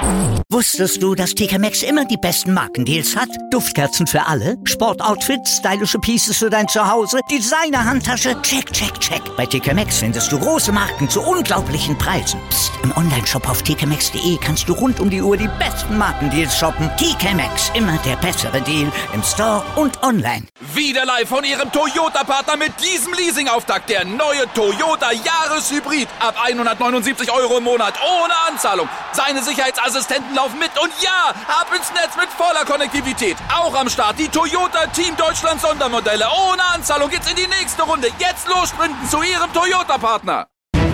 Wusstest du, dass TK Maxx immer die besten Markendeals hat? Duftkerzen für alle, Sportoutfits, stylische Pieces für dein Zuhause, Designer-Handtasche, check, check, check. Bei TK Maxx findest du große Marken zu unglaublichen Preisen. Psst. Im Onlineshop auf tkmaxx.de kannst du rund um die Uhr die besten Markendeals shoppen. TK Maxx, immer der bessere Deal im Store und online. Wieder live von Ihrem Toyota-Partner mit diesem Leasing-Auftakt. Der neue Toyota Jahreshybrid. Ab 179 € im Monat. Ohne Anzahlung. Seine Sicherheitsassistenten laufen mit. Und ja, ab ins Netz mit voller Konnektivität. Auch am Start die Toyota Team Deutschland Sondermodelle. Ohne Anzahlung geht's in die nächste Runde. Jetzt los sprinten zu Ihrem Toyota-Partner.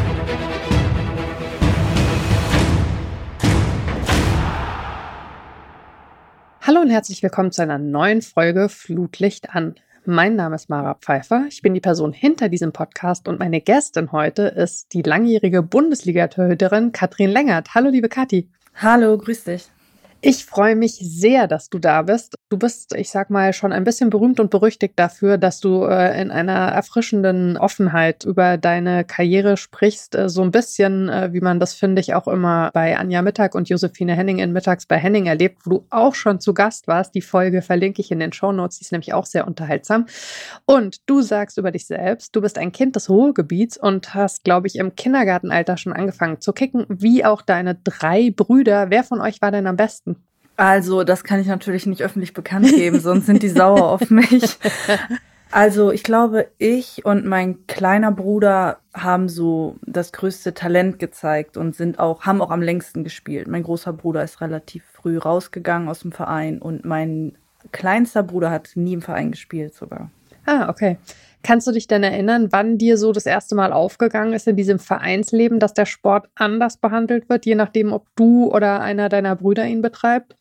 Hallo und herzlich willkommen zu einer neuen Folge Flutlicht an. Mein Name ist Mara Pfeiffer, ich bin die Person hinter diesem Podcast und meine Gästin heute ist die langjährige Bundesliga-Torhüterin Katrin Lengert. Hallo liebe Kathi. Hallo, grüß dich. Ich freue mich sehr, dass du da bist. Du bist, ich sag mal, schon ein bisschen berühmt und berüchtigt dafür, dass du in einer erfrischenden Offenheit über deine Karriere sprichst. So ein bisschen, wie man das, finde ich, auch immer bei Anja Mittag und Josephine Henning in Mittags bei Henning erlebt, wo du auch schon zu Gast warst. Die Folge verlinke ich in den Shownotes, die ist nämlich auch sehr unterhaltsam. Und du sagst über dich selbst, du bist ein Kind des Ruhrgebiets und hast, glaube ich, im Kindergartenalter schon angefangen zu kicken, wie auch deine 3 Brüder. Wer von euch war denn am besten? Also, das kann ich natürlich nicht öffentlich bekannt geben, sonst sind die sauer auf mich. Also, ich glaube, ich und mein kleiner Bruder haben so das größte Talent gezeigt und haben auch am längsten gespielt. Mein großer Bruder ist relativ früh rausgegangen aus dem Verein und mein kleinster Bruder hat nie im Verein gespielt sogar. Ah, okay. Kannst du dich denn erinnern, wann dir so das erste Mal aufgegangen ist in diesem Vereinsleben, dass der Sport anders behandelt wird, je nachdem, ob du oder einer deiner Brüder ihn betreibt?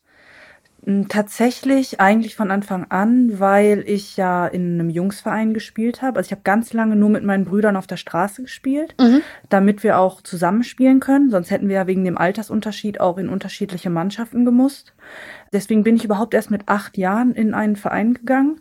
Tatsächlich eigentlich von Anfang an, weil ich ja in einem Jungsverein gespielt habe. Also ich habe ganz lange nur mit meinen Brüdern auf der Straße gespielt, damit wir auch zusammenspielen können. Sonst hätten wir ja wegen dem Altersunterschied auch in unterschiedliche Mannschaften gemusst. Deswegen bin ich überhaupt erst mit 8 Jahren in einen Verein gegangen.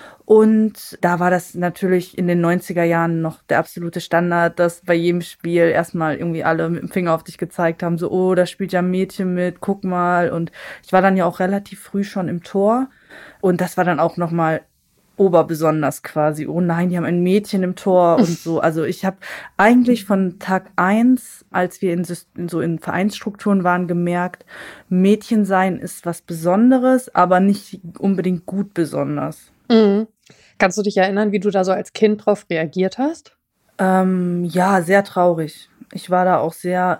Und da war das natürlich in den 90er Jahren noch der absolute Standard, dass bei jedem Spiel erstmal irgendwie alle mit dem Finger auf dich gezeigt haben, so, oh, da spielt ja ein Mädchen mit, guck mal. Und ich war dann ja auch relativ früh schon im Tor. Und das war dann auch nochmal oberbesonders quasi. Oh nein, die haben ein Mädchen im Tor und so. Also ich habe eigentlich von Tag 1, als wir in Vereinsstrukturen waren, gemerkt, Mädchen sein ist was Besonderes, aber nicht unbedingt gut besonders. Mhm. Kannst du dich erinnern, wie du da so als Kind drauf reagiert hast? Ja, sehr traurig. Ich war da auch sehr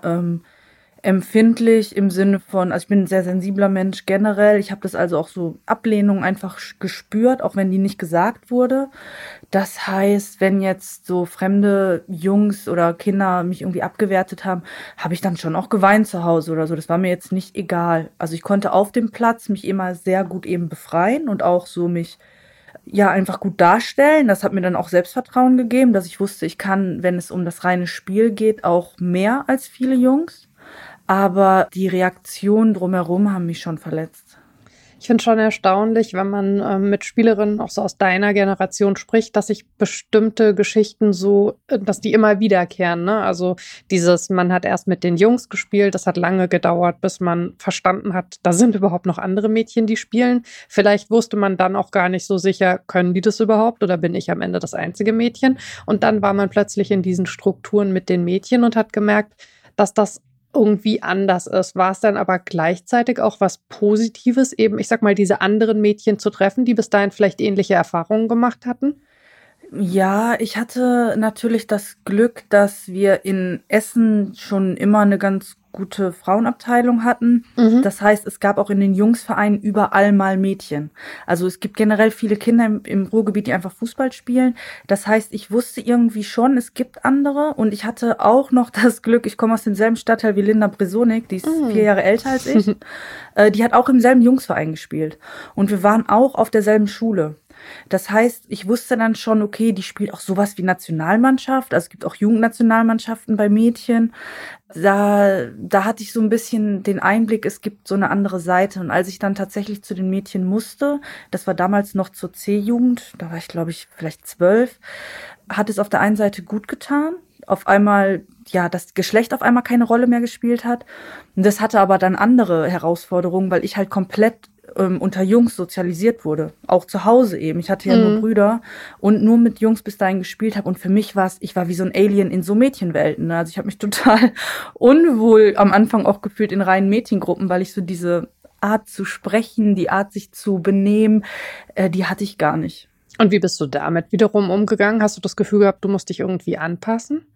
empfindlich im Sinne von, also ich bin ein sehr sensibler Mensch generell. Ich habe das also auch so Ablehnung einfach gespürt, auch wenn die nicht gesagt wurde. Das heißt, wenn jetzt so fremde Jungs oder Kinder mich irgendwie abgewertet haben, habe ich dann schon auch geweint zu Hause oder so. Das war mir jetzt nicht egal. Also ich konnte auf dem Platz mich immer sehr gut eben befreien und auch so mich einfach gut darstellen. Das hat mir dann auch Selbstvertrauen gegeben, dass ich wusste, ich kann, wenn es um das reine Spiel geht, auch mehr als viele Jungs. Aber die Reaktionen drumherum haben mich schon verletzt. Ich finde schon erstaunlich, wenn man mit Spielerinnen auch so aus deiner Generation spricht, dass sich bestimmte Geschichten so, dass die immer wiederkehren, ne? Also man hat erst mit den Jungs gespielt, das hat lange gedauert, bis man verstanden hat, da sind überhaupt noch andere Mädchen, die spielen. Vielleicht wusste man dann auch gar nicht so sicher, können die das überhaupt oder bin ich am Ende das einzige Mädchen? Und dann war man plötzlich in diesen Strukturen mit den Mädchen und hat gemerkt, dass das irgendwie anders ist. War es dann aber gleichzeitig auch was Positives, eben, ich sag mal, diese anderen Mädchen zu treffen, die bis dahin vielleicht ähnliche Erfahrungen gemacht hatten? Ja, ich hatte natürlich das Glück, dass wir in Essen schon immer eine ganz gute Frauenabteilung hatten. Das heißt, es gab auch in den Jungsvereinen überall mal Mädchen. Also es gibt generell viele Kinder im Ruhrgebiet, die einfach Fußball spielen. Das heißt, ich wusste irgendwie schon, es gibt andere. Und ich hatte auch noch das Glück, ich komme aus demselben Stadtteil wie Linda Bresonik, die ist 4 Jahre älter als ich. Die hat auch im selben Jungsverein gespielt. Und wir waren auch auf derselben Schule. Das heißt, ich wusste dann schon, okay, die spielt auch sowas wie Nationalmannschaft. Also es gibt auch Jugendnationalmannschaften bei Mädchen. Da hatte ich so ein bisschen den Einblick, es gibt so eine andere Seite. Und als ich dann tatsächlich zu den Mädchen musste, das war damals noch zur C-Jugend, da war ich, glaube ich, vielleicht 12, hat es auf der einen Seite gut getan. auf einmal, ja, das Geschlecht auf einmal keine Rolle mehr gespielt hat. Und das hatte aber dann andere Herausforderungen, weil ich halt komplett unter Jungs sozialisiert wurde. Auch zu Hause eben. Ich hatte ja nur Brüder und nur mit Jungs bis dahin gespielt habe. Und für mich ich war wie so ein Alien in so Mädchenwelten. Ne? Also ich habe mich total unwohl am Anfang auch gefühlt in reinen Mädchengruppen, weil ich so diese Art zu sprechen, die Art sich zu benehmen, die hatte ich gar nicht. Und wie bist du damit wiederum umgegangen? Hast du das Gefühl gehabt, du musst dich irgendwie anpassen?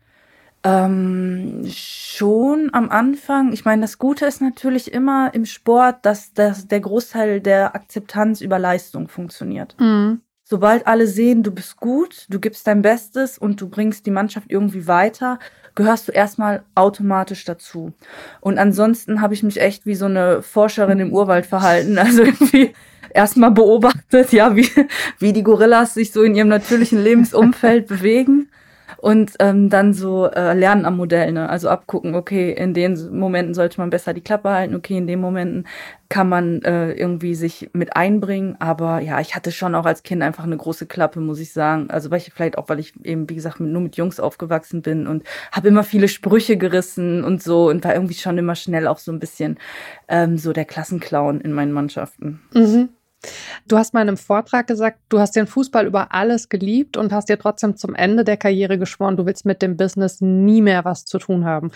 Schon am Anfang. Ich meine, das Gute ist natürlich immer im Sport, dass der Großteil der Akzeptanz über Leistung funktioniert. Sobald alle sehen, du bist gut, du gibst dein Bestes und du bringst die Mannschaft irgendwie weiter, gehörst du erstmal automatisch dazu. Und ansonsten habe ich mich echt wie so eine Forscherin im Urwald verhalten. Also irgendwie erstmal beobachtet, ja, wie die Gorillas sich so in ihrem natürlichen Lebensumfeld bewegen. Und dann so lernen am Modell, ne? Also abgucken, okay, in den Momenten sollte man besser die Klappe halten, okay, in den Momenten kann man irgendwie sich mit einbringen. Aber ja, ich hatte schon auch als Kind einfach eine große Klappe, muss ich sagen. Also weil ich eben, wie gesagt, nur mit Jungs aufgewachsen bin und habe immer viele Sprüche gerissen und so und war irgendwie schon immer schnell auch so ein bisschen so der Klassenclown in meinen Mannschaften. Mhm. Du hast mal in einem Vortrag gesagt, du hast den Fußball über alles geliebt und hast dir trotzdem zum Ende der Karriere geschworen, du willst mit dem Business nie mehr was zu tun haben.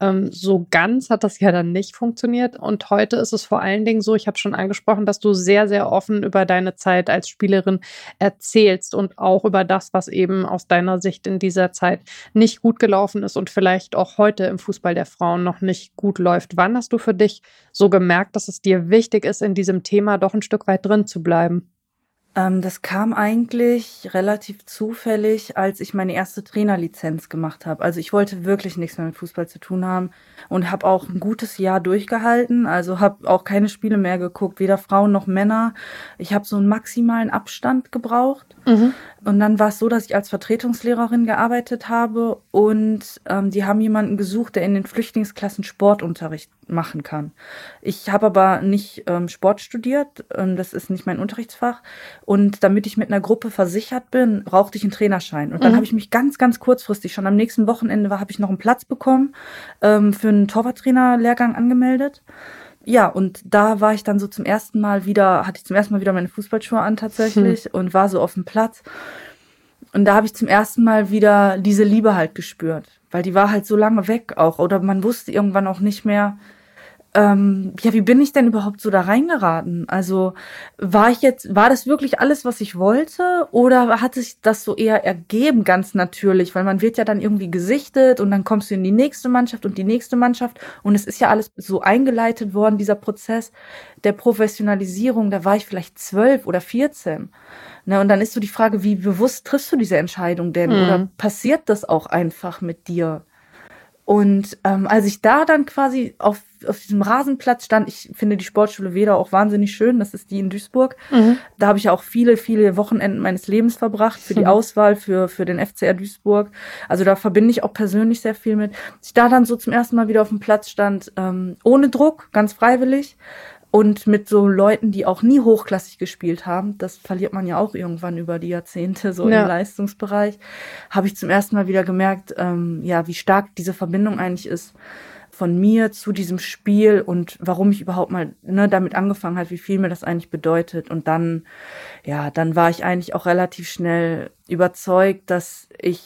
So ganz hat das ja dann nicht funktioniert und heute ist es vor allen Dingen so, ich habe schon angesprochen, dass du sehr, sehr offen über deine Zeit als Spielerin erzählst und auch über das, was eben aus deiner Sicht in dieser Zeit nicht gut gelaufen ist und vielleicht auch heute im Fußball der Frauen noch nicht gut läuft. Wann hast du für dich so gemerkt, dass es dir wichtig ist, in diesem Thema doch ein Stück weit drin zu bleiben? Das kam eigentlich relativ zufällig, als ich meine erste Trainerlizenz gemacht habe. Also ich wollte wirklich nichts mehr mit Fußball zu tun haben und habe auch ein gutes Jahr durchgehalten. Also habe auch keine Spiele mehr geguckt, weder Frauen noch Männer. Ich habe so einen maximalen Abstand gebraucht. Und dann war es so, dass ich als Vertretungslehrerin gearbeitet habe und die haben jemanden gesucht, der in den Flüchtlingsklassen Sportunterricht machen kann. Ich habe aber nicht Sport studiert, das ist nicht mein Unterrichtsfach. Und damit ich mit einer Gruppe versichert bin, brauchte ich einen Trainerschein. Und dann habe ich mich ganz, ganz kurzfristig, schon am nächsten Wochenende habe ich noch einen Platz bekommen, für einen Torwarttrainerlehrgang angemeldet. Ja, und da war ich dann so hatte ich zum ersten Mal wieder meine Fußballschuhe an tatsächlich und war so auf dem Platz. Und da habe ich zum ersten Mal wieder diese Liebe halt gespürt, weil die war halt so lange weg auch. Oder man wusste irgendwann auch nicht mehr, wie bin ich denn überhaupt so da reingeraten? Also war das wirklich alles, was ich wollte? Oder hat sich das so eher ergeben, ganz natürlich? Weil man wird ja dann irgendwie gesichtet und dann kommst du in die nächste Mannschaft und die nächste Mannschaft. Und es ist ja alles so eingeleitet worden, dieser Prozess der Professionalisierung. Da war ich vielleicht 12 oder 14. Ne, und dann ist so die Frage, wie bewusst triffst du diese Entscheidung denn? Oder passiert das auch einfach mit dir? Und als ich da dann quasi auf diesem Rasenplatz stand, ich finde die Sportschule Wedau auch wahnsinnig schön, das ist die in Duisburg. Da habe ich ja auch viele, viele Wochenenden meines Lebens verbracht für die Auswahl für den FCR Duisburg. Also da verbinde ich auch persönlich sehr viel mit. Als ich da dann so zum ersten Mal wieder auf dem Platz stand, ohne Druck, ganz freiwillig. Und mit so Leuten, die auch nie hochklassig gespielt haben, das verliert man ja auch irgendwann über die Jahrzehnte so im Leistungsbereich, habe ich zum ersten Mal wieder gemerkt, wie stark diese Verbindung eigentlich ist von mir zu diesem Spiel und warum ich überhaupt mal damit angefangen habe, wie viel mir das eigentlich bedeutet. Und dann war ich eigentlich auch relativ schnell überzeugt, dass ich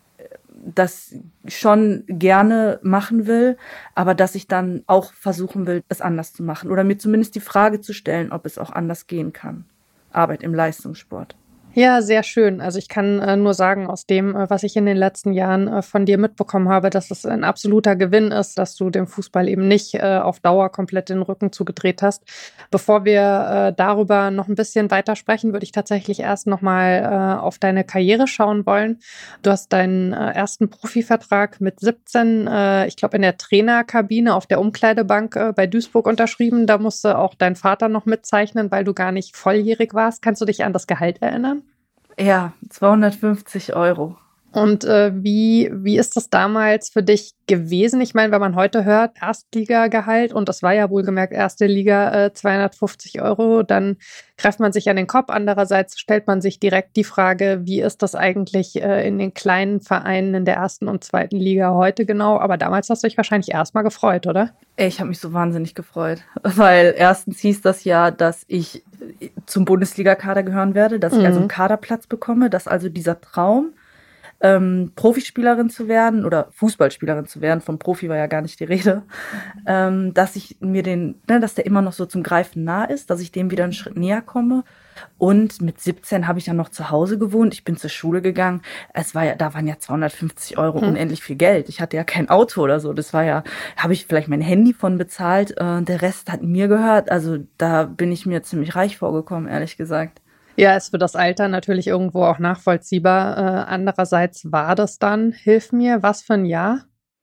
das schon gerne machen will, aber dass ich dann auch versuchen will, es anders zu machen oder mir zumindest die Frage zu stellen, ob es auch anders gehen kann. Arbeit im Leistungssport. Ja, sehr schön. Also ich kann nur sagen, aus dem, was ich in den letzten Jahren von dir mitbekommen habe, dass es ein absoluter Gewinn ist, dass du dem Fußball eben nicht auf Dauer komplett den Rücken zugedreht hast. Bevor wir darüber noch ein bisschen weiter sprechen, würde ich tatsächlich erst nochmal auf deine Karriere schauen wollen. Du hast deinen ersten Profivertrag mit 17, ich glaube in der Trainerkabine auf der Umkleidebank bei Duisburg unterschrieben. Da musste auch dein Vater noch mitzeichnen, weil du gar nicht volljährig warst. Kannst du dich an das Gehalt erinnern? Ja, 250 €. Und wie ist das damals für dich gewesen? Ich meine, wenn man heute hört, Erstligagehalt, und das war ja wohlgemerkt erste Liga, 250 €, dann greift man sich an den Kopf. Andererseits stellt man sich direkt die Frage, wie ist das eigentlich in den kleinen Vereinen in der ersten und zweiten Liga heute genau? Aber damals hast du dich wahrscheinlich erstmal gefreut, oder? Ich habe mich so wahnsinnig gefreut, weil erstens hieß das ja, dass ich zum Bundesligakader gehören werde, dass ich also einen Kaderplatz bekomme, dass also dieser Traum, Profispielerin zu werden oder Fußballspielerin zu werden, vom Profi war ja gar nicht die Rede, dass ich mir dass der immer noch so zum Greifen nah ist, dass ich dem wieder einen Schritt näher komme. Und mit 17 habe ich ja noch zu Hause gewohnt. Ich bin zur Schule gegangen. Da waren ja 250 € unendlich viel Geld. Ich hatte ja kein Auto oder so. Das war ja, habe ich vielleicht mein Handy von bezahlt. Der Rest hat mir gehört. Also da bin ich mir ziemlich reich vorgekommen, ehrlich gesagt. Ja, ist für das Alter natürlich irgendwo auch nachvollziehbar. Andererseits war das dann, hilf mir, was für ein Jahr?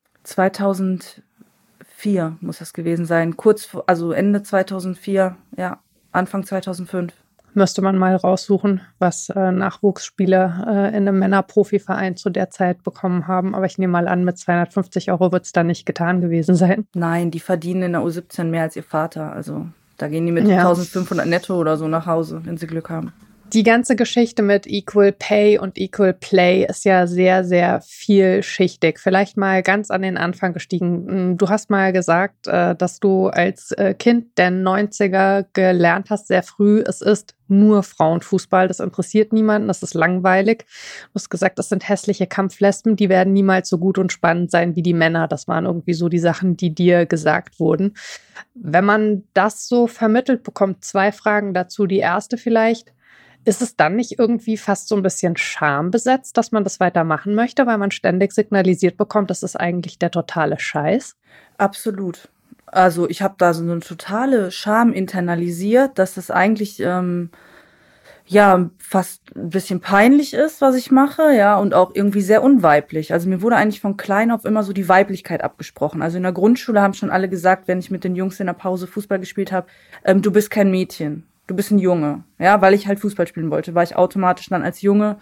2004 muss das gewesen sein. Also Ende 2004, ja, Anfang 2005. Müsste man mal raussuchen, was Nachwuchsspieler in einem Männerprofiverein zu der Zeit bekommen haben. Aber ich nehme mal an, mit 250 € wird es dann nicht getan gewesen sein. Nein, die verdienen in der U17 mehr als ihr Vater. Also da gehen die mit 1.500 netto oder so nach Hause, wenn sie Glück haben. Die ganze Geschichte mit Equal Pay und Equal Play ist ja sehr, sehr vielschichtig. Vielleicht mal ganz an den Anfang gestiegen. Du hast mal gesagt, dass du als Kind der 90er gelernt hast, sehr früh, es ist nur Frauenfußball, das interessiert niemanden, das ist langweilig. Du hast gesagt, das sind hässliche Kampflesben, die werden niemals so gut und spannend sein wie die Männer. Das waren irgendwie so die Sachen, die dir gesagt wurden. Wenn man das so vermittelt bekommt, 2 Fragen dazu. Die erste vielleicht: Ist es dann nicht irgendwie fast so ein bisschen schambesetzt, dass man das weitermachen möchte, weil man ständig signalisiert bekommt, das ist eigentlich der totale Scheiß? Absolut. Also ich habe da so eine totale Scham internalisiert, dass das eigentlich fast ein bisschen peinlich ist, was ich mache, ja, und auch irgendwie sehr unweiblich. Also mir wurde eigentlich von klein auf immer so die Weiblichkeit abgesprochen. Also in der Grundschule haben schon alle gesagt, wenn ich mit den Jungs in der Pause Fußball gespielt habe, du bist kein Mädchen. Du bist ein Junge, ja, weil ich halt Fußball spielen wollte, war ich automatisch dann als Junge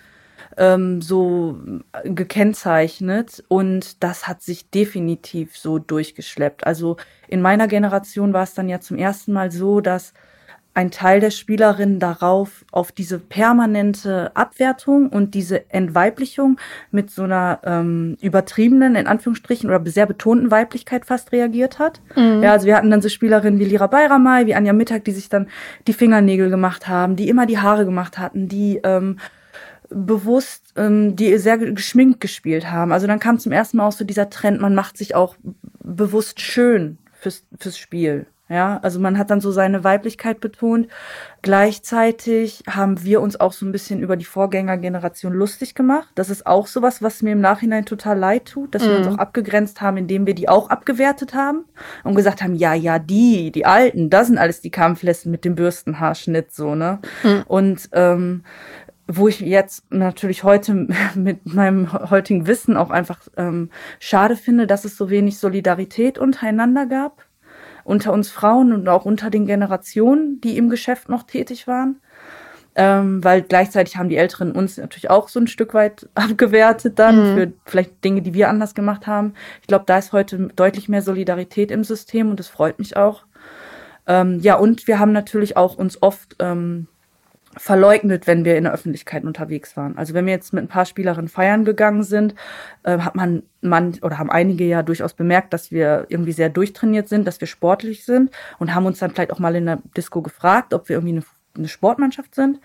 so gekennzeichnet, und das hat sich definitiv so durchgeschleppt. Also in meiner Generation war es dann ja zum ersten Mal so, dass ein Teil der Spielerinnen auf diese permanente Abwertung und diese Entweiblichung mit so einer übertriebenen, in Anführungsstrichen, oder sehr betonten Weiblichkeit fast reagiert hat. Mhm. Ja, also wir hatten dann so Spielerinnen wie Lira Bayramay, wie Anja Mittag, die sich dann die Fingernägel gemacht haben, die immer die Haare gemacht hatten, die bewusst, die sehr geschminkt gespielt haben. Also dann kam zum ersten Mal auch so dieser Trend, man macht sich auch bewusst schön fürs Spiel. Ja, also man hat dann so seine Weiblichkeit betont. Gleichzeitig haben wir uns auch so ein bisschen über die Vorgängergeneration lustig gemacht. Das ist auch sowas, was mir im Nachhinein total leid tut, dass wir uns auch abgegrenzt haben, indem wir die auch abgewertet haben und gesagt haben, ja, die Alten, das sind alles die Kampflesben mit dem Bürstenhaarschnitt, so, ne? Und wo ich jetzt natürlich heute mit meinem heutigen Wissen auch einfach schade finde, dass es so wenig Solidarität untereinander gab, unter uns Frauen und auch unter den Generationen, die im Geschäft noch tätig waren. Weil gleichzeitig haben die Älteren uns natürlich auch so ein Stück weit abgewertet dann für vielleicht Dinge, die wir anders gemacht haben. Ich glaube, da ist heute deutlich mehr Solidarität im System, und das freut mich auch. Und wir haben natürlich auch uns oft verleugnet, wenn wir in der Öffentlichkeit unterwegs waren. Also wenn wir jetzt mit ein paar Spielerinnen feiern gegangen sind, haben einige ja durchaus bemerkt, dass wir irgendwie sehr durchtrainiert sind, dass wir sportlich sind, und haben uns dann vielleicht auch mal in der Disco gefragt, ob wir irgendwie eine Sportmannschaft sind.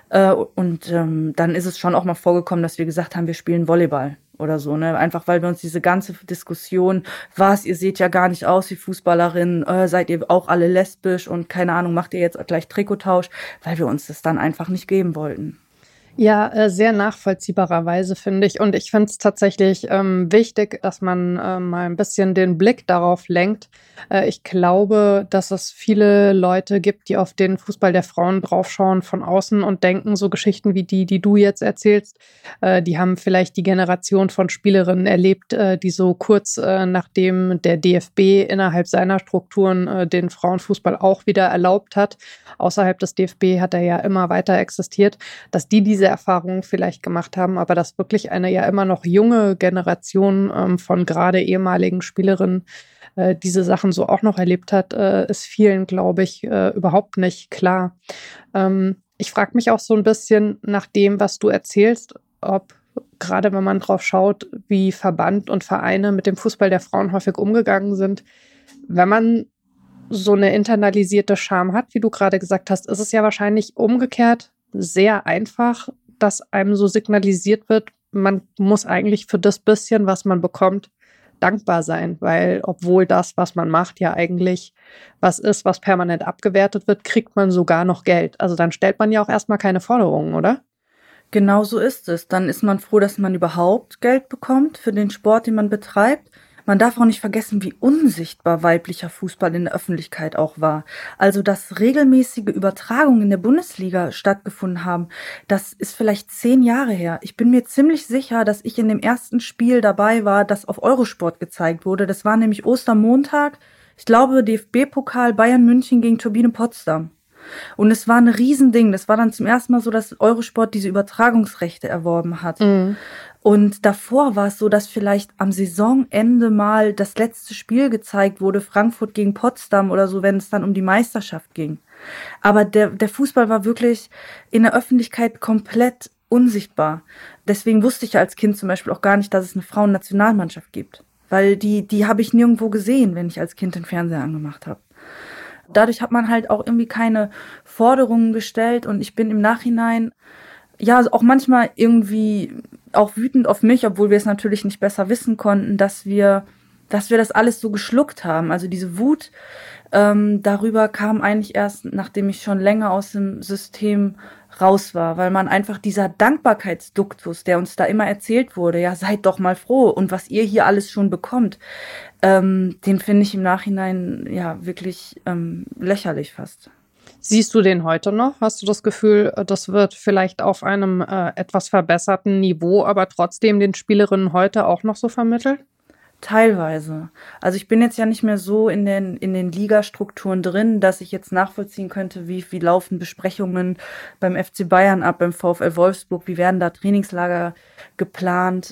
Dann ist es schon auch mal vorgekommen, dass wir gesagt haben, wir spielen Volleyball oder so, ne? Einfach weil wir uns diese ganze Diskussion, ihr seht ja gar nicht aus wie Fußballerin, seid ihr auch alle lesbisch und keine Ahnung, macht ihr jetzt gleich Trikottausch, weil wir uns das dann einfach nicht geben wollten. Ja, sehr nachvollziehbarerweise, finde ich. Und ich finde es tatsächlich wichtig, dass man mal ein bisschen den Blick darauf lenkt. Ich glaube, dass es viele Leute gibt, die auf den Fußball der Frauen draufschauen von außen und denken, so Geschichten wie die du jetzt erzählst, die haben vielleicht die Generation von Spielerinnen erlebt, die so kurz nachdem der DFB innerhalb seiner Strukturen den Frauenfußball auch wieder erlaubt hat. Außerhalb des DFB hat er ja immer weiter existiert, dass diese Erfahrungen vielleicht gemacht haben, aber dass wirklich eine ja immer noch junge Generation von gerade ehemaligen Spielerinnen diese Sachen so auch noch erlebt hat, ist vielen, glaube ich, überhaupt nicht klar. Ich frage mich auch so ein bisschen nach dem, was du erzählst, ob gerade wenn man drauf schaut, wie Verband und Vereine mit dem Fußball der Frauen häufig umgegangen sind, wenn man so eine internalisierte Scham hat, wie du gerade gesagt hast, ist es ja wahrscheinlich umgekehrt sehr einfach, dass einem so signalisiert wird, man muss eigentlich für das bisschen, was man bekommt, dankbar sein, weil obwohl das, was man macht, ja eigentlich was ist, was permanent abgewertet wird, kriegt man sogar noch Geld. Also dann stellt man ja auch erstmal keine Forderungen, oder? Genau so ist es. Dann ist man froh, dass man überhaupt Geld bekommt für den Sport, den man betreibt. Man darf auch nicht vergessen, wie unsichtbar weiblicher Fußball in der Öffentlichkeit auch war. Also, dass regelmäßige Übertragungen in der Bundesliga stattgefunden haben, das ist vielleicht 10 Jahre her. Ich bin mir ziemlich sicher, dass ich in dem ersten Spiel dabei war, das auf Eurosport gezeigt wurde. Das war nämlich Ostermontag. Ich glaube, DFB-Pokal Bayern München gegen Turbine Potsdam. Und es war ein Riesending. Das war dann zum ersten Mal so, dass Eurosport diese Übertragungsrechte erworben hat. Mhm. Und davor war es so, dass vielleicht am Saisonende mal das letzte Spiel gezeigt wurde, Frankfurt gegen Potsdam oder so, wenn es dann um die Meisterschaft ging. Aber der Fußball war wirklich in der Öffentlichkeit komplett unsichtbar. Deswegen wusste ich ja als Kind zum Beispiel auch gar nicht, dass es eine Frauennationalmannschaft gibt. Weil die habe ich nirgendwo gesehen, wenn ich als Kind den Fernseher angemacht habe. Dadurch hat man halt auch irgendwie keine Forderungen gestellt und ich bin im Nachhinein ja auch manchmal irgendwie auch wütend auf mich, obwohl wir es natürlich nicht besser wissen konnten, dass wir das alles so geschluckt haben. Also diese Wut darüber kam eigentlich erst, nachdem ich schon länger aus dem System raus war, weil man einfach dieser Dankbarkeitsduktus, der uns da immer erzählt wurde, ja, seid doch mal froh und was ihr hier alles schon bekommt, den finde ich im Nachhinein ja wirklich lächerlich fast. Siehst du den heute noch? Hast du das Gefühl, das wird vielleicht auf einem etwas verbesserten Niveau, aber trotzdem den Spielerinnen heute auch noch so vermittelt? Teilweise. Also ich bin jetzt ja nicht mehr so in den Ligastrukturen drin, dass ich jetzt nachvollziehen könnte, wie laufen Besprechungen beim FC Bayern ab, beim VfL Wolfsburg, wie werden da Trainingslager geplant.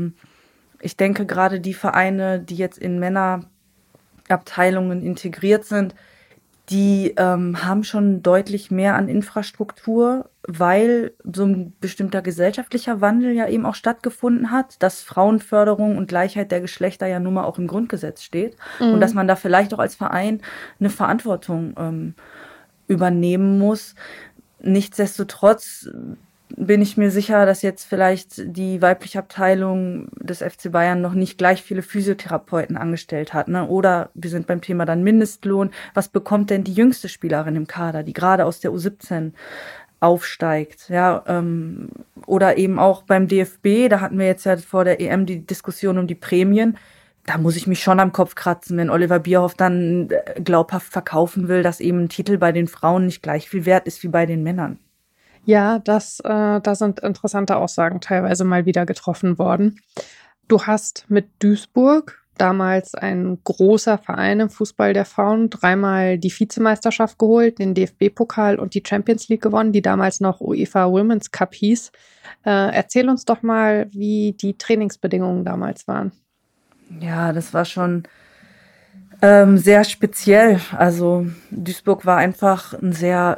Ich denke gerade die Vereine, die jetzt in Männerabteilungen integriert sind, die haben schon deutlich mehr an Infrastruktur, weil so ein bestimmter gesellschaftlicher Wandel ja eben auch stattgefunden hat, dass Frauenförderung und Gleichheit der Geschlechter ja nun mal auch im Grundgesetz steht und dass man da vielleicht auch als Verein eine Verantwortung übernehmen muss. Nichtsdestotrotz bin ich mir sicher, dass jetzt vielleicht die weibliche Abteilung des FC Bayern noch nicht gleich viele Physiotherapeuten angestellt hat, ne? Oder wir sind beim Thema dann Mindestlohn. Was bekommt denn die jüngste Spielerin im Kader, die gerade aus der U17 aufsteigt? Ja, oder eben auch beim DFB, da hatten wir jetzt ja vor der EM die Diskussion um die Prämien. Da muss ich mich schon am Kopf kratzen, wenn Oliver Bierhoff dann glaubhaft verkaufen will, dass eben ein Titel bei den Frauen nicht gleich viel wert ist wie bei den Männern. Ja, da sind interessante Aussagen teilweise mal wieder getroffen worden. Du hast mit Duisburg, damals ein großer Verein im Fußball der Frauen, 3-mal die Vizemeisterschaft geholt, den DFB-Pokal und die Champions League gewonnen, die damals noch UEFA Women's Cup hieß. Erzähl uns doch mal, wie die Trainingsbedingungen damals waren. Ja, das war schon sehr speziell. Also Duisburg war einfach ein sehr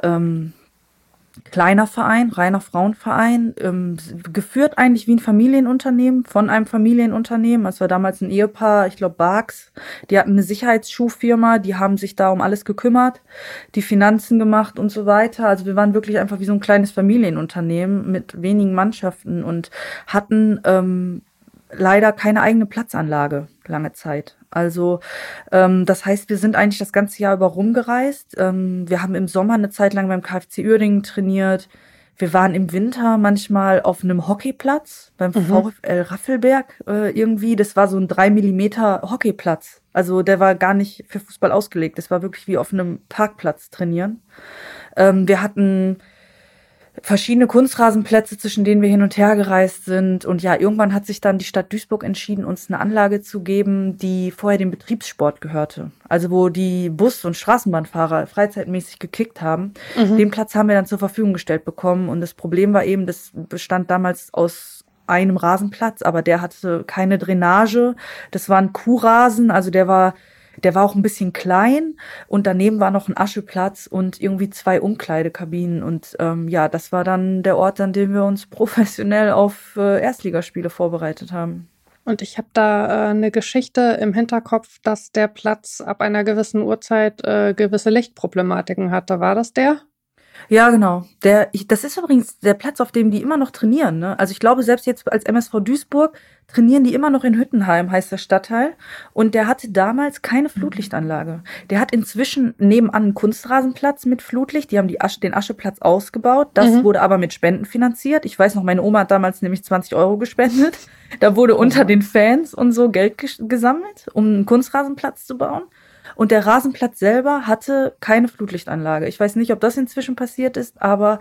kleiner Verein, reiner Frauenverein, geführt eigentlich wie ein Familienunternehmen, von einem Familienunternehmen. Es war damals ein Ehepaar, ich glaube Barks, die hatten eine Sicherheitsschuhfirma, die haben sich da um alles gekümmert, die Finanzen gemacht und so weiter. Also wir waren wirklich einfach wie so ein kleines Familienunternehmen mit wenigen Mannschaften und hatten leider keine eigene Platzanlage lange Zeit. Also das heißt, wir sind eigentlich das ganze Jahr über rumgereist. Wir haben im Sommer eine Zeit lang beim KfC Uerdingen trainiert. Wir waren im Winter manchmal auf einem Hockeyplatz beim VfL Raffelberg irgendwie. Das war so ein 3 Millimeter Hockeyplatz. Also der war gar nicht für Fußball ausgelegt. Das war wirklich wie auf einem Parkplatz trainieren. Wir hatten verschiedene Kunstrasenplätze, zwischen denen wir hin und her gereist sind. Und ja, irgendwann hat sich dann die Stadt Duisburg entschieden, uns eine Anlage zu geben, die vorher dem Betriebssport gehörte. Also wo die Bus- und Straßenbahnfahrer freizeitmäßig gekickt haben. Den Platz haben wir dann zur Verfügung gestellt bekommen. Und das Problem war eben, das bestand damals aus einem Rasenplatz, aber der hatte keine Drainage. Das war ein Kuhrasen, also der war auch ein bisschen klein und daneben war noch ein Ascheplatz und irgendwie 2 Umkleidekabinen. Und ja, das war dann der Ort, an dem wir uns professionell auf Erstligaspiele vorbereitet haben. Und ich habe da eine Geschichte im Hinterkopf, dass der Platz ab einer gewissen Uhrzeit gewisse Lichtproblematiken hatte. War das der? Ja, genau. Das ist übrigens der Platz, auf dem die immer noch trainieren, ne? Also ich glaube, selbst jetzt als MSV Duisburg trainieren die immer noch in Hüttenheim, heißt der Stadtteil. Und der hatte damals keine Flutlichtanlage. Der hat inzwischen nebenan einen Kunstrasenplatz mit Flutlicht. Die haben den Ascheplatz ausgebaut. Das wurde aber mit Spenden finanziert. Ich weiß noch, meine Oma hat damals nämlich 20 € gespendet. Da wurde unter den Fans und so Geld gesammelt, um einen Kunstrasenplatz zu bauen. Und der Rasenplatz selber hatte keine Flutlichtanlage. Ich weiß nicht, ob das inzwischen passiert ist, aber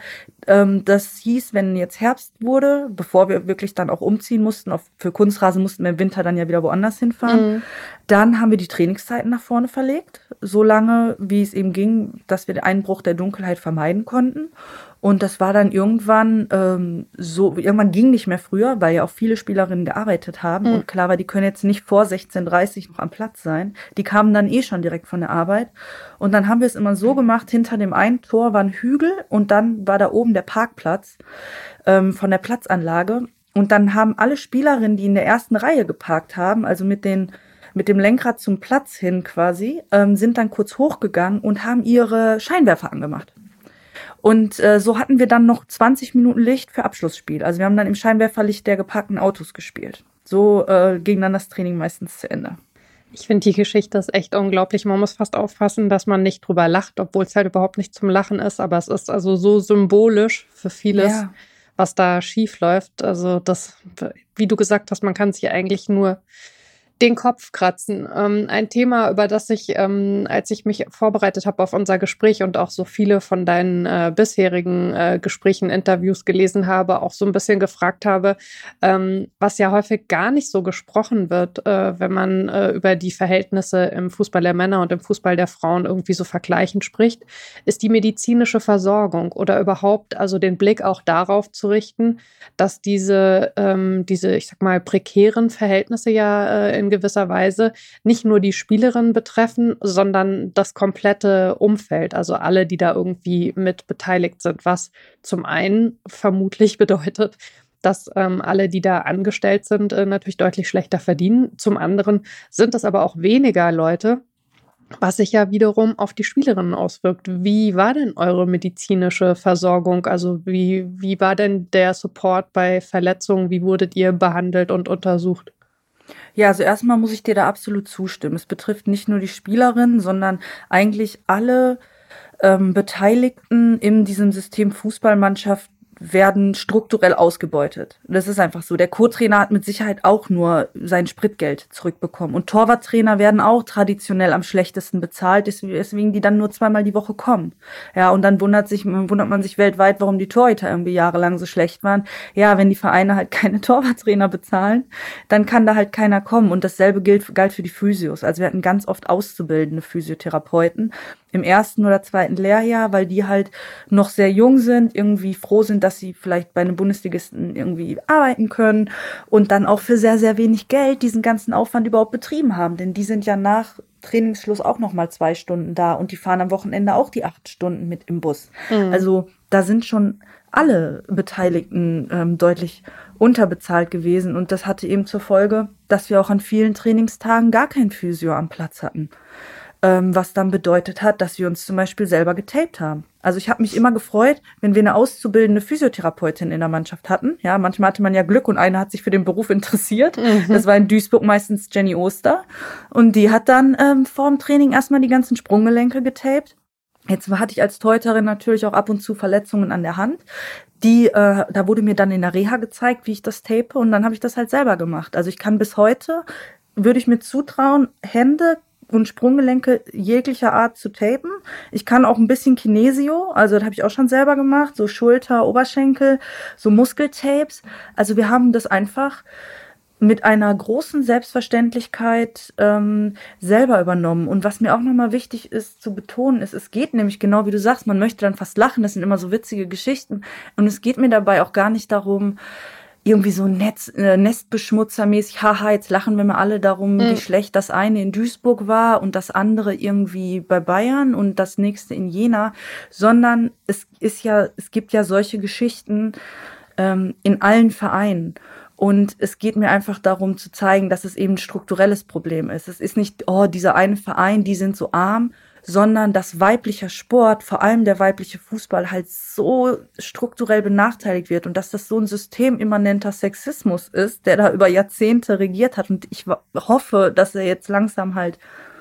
das hieß, wenn jetzt Herbst wurde, bevor wir wirklich dann auch umziehen mussten, für Kunstrasen mussten wir im Winter dann ja wieder woanders hinfahren, dann haben wir die Trainingszeiten nach vorne verlegt, so lange, wie es eben ging, dass wir den Einbruch der Dunkelheit vermeiden konnten. Und das war dann irgendwann irgendwann ging nicht mehr früher, weil ja auch viele Spielerinnen gearbeitet haben. Und klar war, die können jetzt nicht vor 16:30 noch am Platz sein. Die kamen dann schon direkt von der Arbeit. Und dann haben wir es immer so gemacht, hinter dem einen Tor war ein Hügel und dann war da oben der Parkplatz von der Platzanlage. Und dann haben alle Spielerinnen, die in der ersten Reihe geparkt haben, also mit dem Lenkrad zum Platz hin quasi, sind dann kurz hochgegangen und haben ihre Scheinwerfer angemacht. Und so hatten wir dann noch 20 Minuten Licht für Abschlussspiel. Also wir haben dann im Scheinwerferlicht der geparkten Autos gespielt. So ging dann das Training meistens zu Ende. Ich finde, die Geschichte ist echt unglaublich. Man muss fast aufpassen, dass man nicht drüber lacht, obwohl es halt überhaupt nicht zum Lachen ist. Aber es ist also so symbolisch für vieles, was da schief läuft. Also das, wie du gesagt hast, man kann sich eigentlich nur den Kopf kratzen. Ein Thema, über das ich, als ich mich vorbereitet habe auf unser Gespräch und auch so viele von deinen bisherigen Gesprächen, Interviews gelesen habe, auch so ein bisschen gefragt habe, was ja häufig gar nicht so gesprochen wird, wenn man über die Verhältnisse im Fußball der Männer und im Fußball der Frauen irgendwie so vergleichend spricht, ist die medizinische Versorgung oder überhaupt also den Blick auch darauf zu richten, dass diese, ich sag mal, prekären Verhältnisse ja in gewisser Weise nicht nur die Spielerinnen betreffen, sondern das komplette Umfeld, also alle, die da irgendwie mit beteiligt sind, was zum einen vermutlich bedeutet, dass alle, die da angestellt sind, natürlich deutlich schlechter verdienen. Zum anderen sind es aber auch weniger Leute, was sich ja wiederum auf die Spielerinnen auswirkt. Wie war denn eure medizinische Versorgung? Also wie war denn der Support bei Verletzungen? Wie wurdet ihr behandelt und untersucht? Ja, also erstmal muss ich dir da absolut zustimmen. Es betrifft nicht nur die Spielerinnen, sondern eigentlich alle Beteiligten in diesem System Fußballmannschaft werden strukturell ausgebeutet. Das ist einfach so. Der Co-Trainer hat mit Sicherheit auch nur sein Spritgeld zurückbekommen. Und Torwarttrainer werden auch traditionell am schlechtesten bezahlt, deswegen die dann nur 2-mal die Woche kommen. Ja, und dann wundert man sich weltweit, warum die Torhüter irgendwie jahrelang so schlecht waren. Ja, wenn die Vereine halt keine Torwarttrainer bezahlen, dann kann da halt keiner kommen. Und dasselbe galt für die Physios. Also wir hatten ganz oft auszubildende Physiotherapeuten im 1. oder 2. Lehrjahr, weil die halt noch sehr jung sind, irgendwie froh sind, dass sie vielleicht bei einem Bundesligisten irgendwie arbeiten können und dann auch für sehr, sehr wenig Geld diesen ganzen Aufwand überhaupt betrieben haben. Denn die sind ja nach Trainingsschluss auch noch mal 2 Stunden da und die fahren am Wochenende auch die 8 Stunden mit im Bus. Also da sind schon alle Beteiligten deutlich unterbezahlt gewesen und das hatte eben zur Folge, dass wir auch an vielen Trainingstagen gar kein Physio am Platz hatten. Was dann bedeutet hat, dass wir uns zum Beispiel selber getaped haben. Also ich habe mich immer gefreut, wenn wir eine auszubildende Physiotherapeutin in der Mannschaft hatten. Ja, manchmal hatte man ja Glück und eine hat sich für den Beruf interessiert. Das war in Duisburg meistens Jenny Oster. Und die hat dann vor dem Training erstmal die ganzen Sprunggelenke getaped. Jetzt hatte ich als Torhüterin natürlich auch ab und zu Verletzungen an der Hand. Da wurde mir dann in der Reha gezeigt, wie ich das tape und dann habe ich das halt selber gemacht. Also ich kann bis heute, würde ich mir zutrauen, Hände und Sprunggelenke jeglicher Art zu tapen. Ich kann auch ein bisschen Kinesio, also das habe ich auch schon selber gemacht, so Schulter, Oberschenkel, so Muskeltapes. Also wir haben das einfach mit einer großen Selbstverständlichkeit selber übernommen. Und was mir auch nochmal wichtig ist zu betonen, ist, es geht nämlich genau wie du sagst, man möchte dann fast lachen, das sind immer so witzige Geschichten. Und es geht mir dabei auch gar nicht darum, irgendwie so Nestbeschmutzermäßig, haha, jetzt lachen wir mal alle darum, wie schlecht das eine in Duisburg war und das andere irgendwie bei Bayern und das nächste in Jena, sondern es gibt ja solche Geschichten in allen Vereinen. Und es geht mir einfach darum zu zeigen, dass es eben ein strukturelles Problem ist. Es ist nicht, oh, dieser eine Verein, die sind so arm, sondern dass weiblicher Sport, vor allem der weibliche Fußball, halt so strukturell benachteiligt wird und dass das so ein systemimmanenter Sexismus ist, der da über Jahrzehnte regiert hat. Und ich hoffe, dass er jetzt langsam halt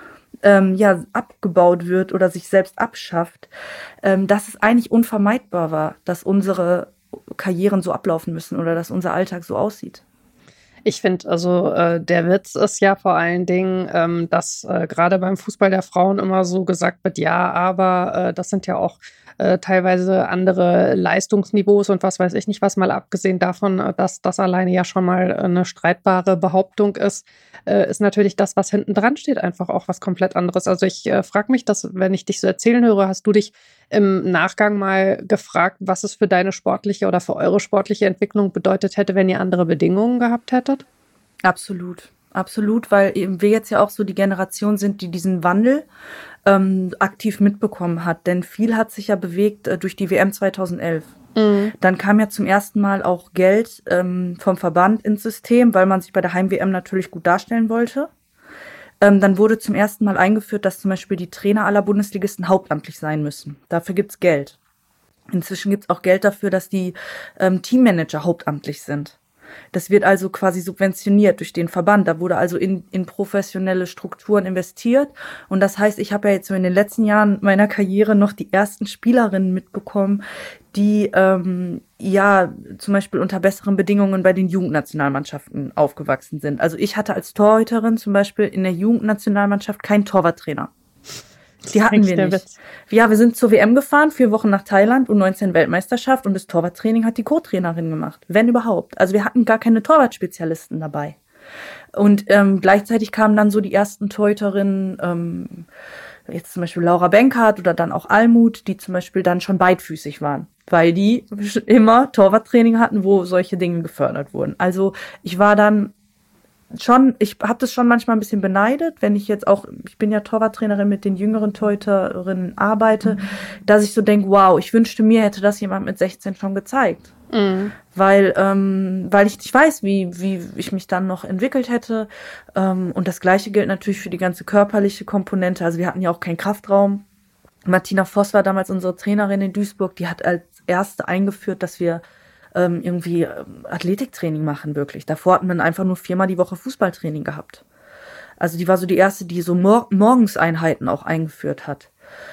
abgebaut wird oder sich selbst abschafft, dass es eigentlich unvermeidbar war, dass unsere Karrieren so ablaufen müssen oder dass unser Alltag so aussieht. Ich finde, also der Witz ist ja vor allen Dingen, dass gerade beim Fußball der Frauen immer so gesagt wird, ja, aber das sind ja auch teilweise andere Leistungsniveaus und was weiß ich nicht was, mal abgesehen davon, dass das alleine ja schon mal eine streitbare Behauptung ist natürlich das, was hinten dran steht, einfach auch was komplett anderes. Also ich frage mich, dass, wenn ich dich so erzählen höre, hast du dich im Nachgang mal gefragt, was es für deine sportliche oder für eure sportliche Entwicklung bedeutet hätte, wenn ihr andere Bedingungen gehabt hättet? Absolut. Absolut, weil eben wir jetzt ja auch so die Generation sind, die diesen Wandel aktiv mitbekommen hat. Denn viel hat sich ja bewegt durch die WM 2011. Dann kam ja zum ersten Mal auch Geld vom Verband ins System, weil man sich bei der Heim-WM natürlich gut darstellen wollte. Dann wurde zum ersten Mal eingeführt, dass zum Beispiel die Trainer aller Bundesligisten hauptamtlich sein müssen. Dafür gibt's Geld. Inzwischen gibt's auch Geld dafür, dass die Teammanager hauptamtlich sind. Das wird also quasi subventioniert durch den Verband. Da wurde also in professionelle Strukturen investiert. Und das heißt, ich habe ja jetzt so in den letzten Jahren meiner Karriere noch die ersten Spielerinnen mitbekommen, die zum Beispiel unter besseren Bedingungen bei den Jugendnationalmannschaften aufgewachsen sind. Also ich hatte als Torhüterin zum Beispiel in der Jugendnationalmannschaft keinen Torwarttrainer. Die hatten wir nicht. Ja, wir sind zur WM gefahren, 4 Wochen nach Thailand, U19 Weltmeisterschaft und das Torwarttraining hat die Co-Trainerin gemacht, wenn überhaupt. Also wir hatten gar keine Torwartspezialisten dabei. Und gleichzeitig kamen dann so die ersten Torhüterinnen, jetzt zum Beispiel Laura Benkhardt oder dann auch Almut, die zum Beispiel dann schon beidfüßig waren, weil die immer Torwarttraining hatten, wo solche Dinge gefördert wurden. Also ich war dann schon, ich habe das schon manchmal ein bisschen beneidet, wenn ich jetzt auch, ich bin ja Torwarttrainerin, mit den jüngeren Torhüterinnen arbeite, dass ich so denke, wow, ich wünschte mir, hätte das jemand mit 16 schon gezeigt. Weil ich nicht weiß, wie ich mich dann noch entwickelt hätte. Und das Gleiche gilt natürlich für die ganze körperliche Komponente. Also wir hatten ja auch keinen Kraftraum. Martina Voss war damals unsere Trainerin in Duisburg. Die hat als erste eingeführt, dass wir irgendwie Athletiktraining machen, wirklich. Davor hatten wir einfach nur 4-mal die Woche Fußballtraining gehabt. Also die war so die erste, die so Morgenseinheiten auch eingeführt hat.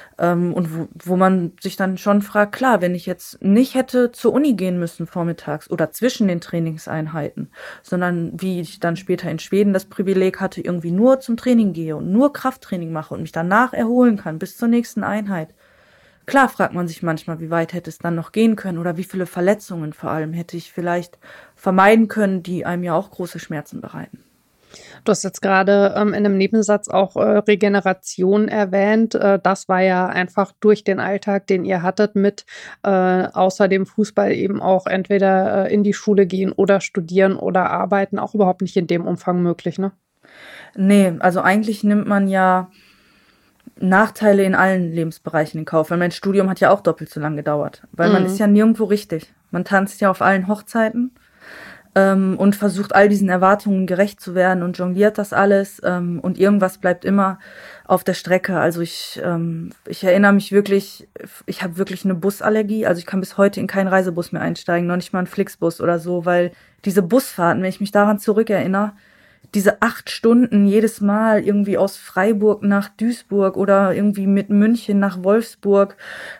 Und wo man sich dann schon fragt, klar, wenn ich jetzt nicht hätte zur Uni gehen müssen vormittags oder zwischen den Trainingseinheiten, sondern wie ich dann später in Schweden das Privileg hatte, irgendwie nur zum Training gehe und nur Krafttraining mache und mich danach erholen kann bis zur nächsten Einheit. Klar fragt man sich manchmal, wie weit hätte es dann noch gehen können oder wie viele Verletzungen vor allem hätte ich vielleicht vermeiden können, die einem ja auch große Schmerzen bereiten. Du hast jetzt gerade in einem Nebensatz auch Regeneration erwähnt. Das war ja einfach durch den Alltag, den ihr hattet, mit außer dem Fußball eben auch entweder in die Schule gehen oder studieren oder arbeiten, auch überhaupt nicht in dem Umfang möglich, ne? Nee, also eigentlich nimmt man ja Nachteile in allen Lebensbereichen in Kauf, weil mein Studium hat ja auch doppelt so lang gedauert, weil man ist ja nirgendwo richtig. Man tanzt ja auf allen Hochzeiten und versucht all diesen Erwartungen gerecht zu werden und jongliert das alles und irgendwas bleibt immer auf der Strecke. Also ich erinnere mich wirklich, ich habe wirklich eine Busallergie, also ich kann bis heute in keinen Reisebus mehr einsteigen, noch nicht mal einen Flixbus oder so, weil diese Busfahrten, wenn ich mich daran zurückerinnere, diese 8 Stunden jedes Mal irgendwie aus Freiburg nach Duisburg oder irgendwie mit München nach Wolfsburg,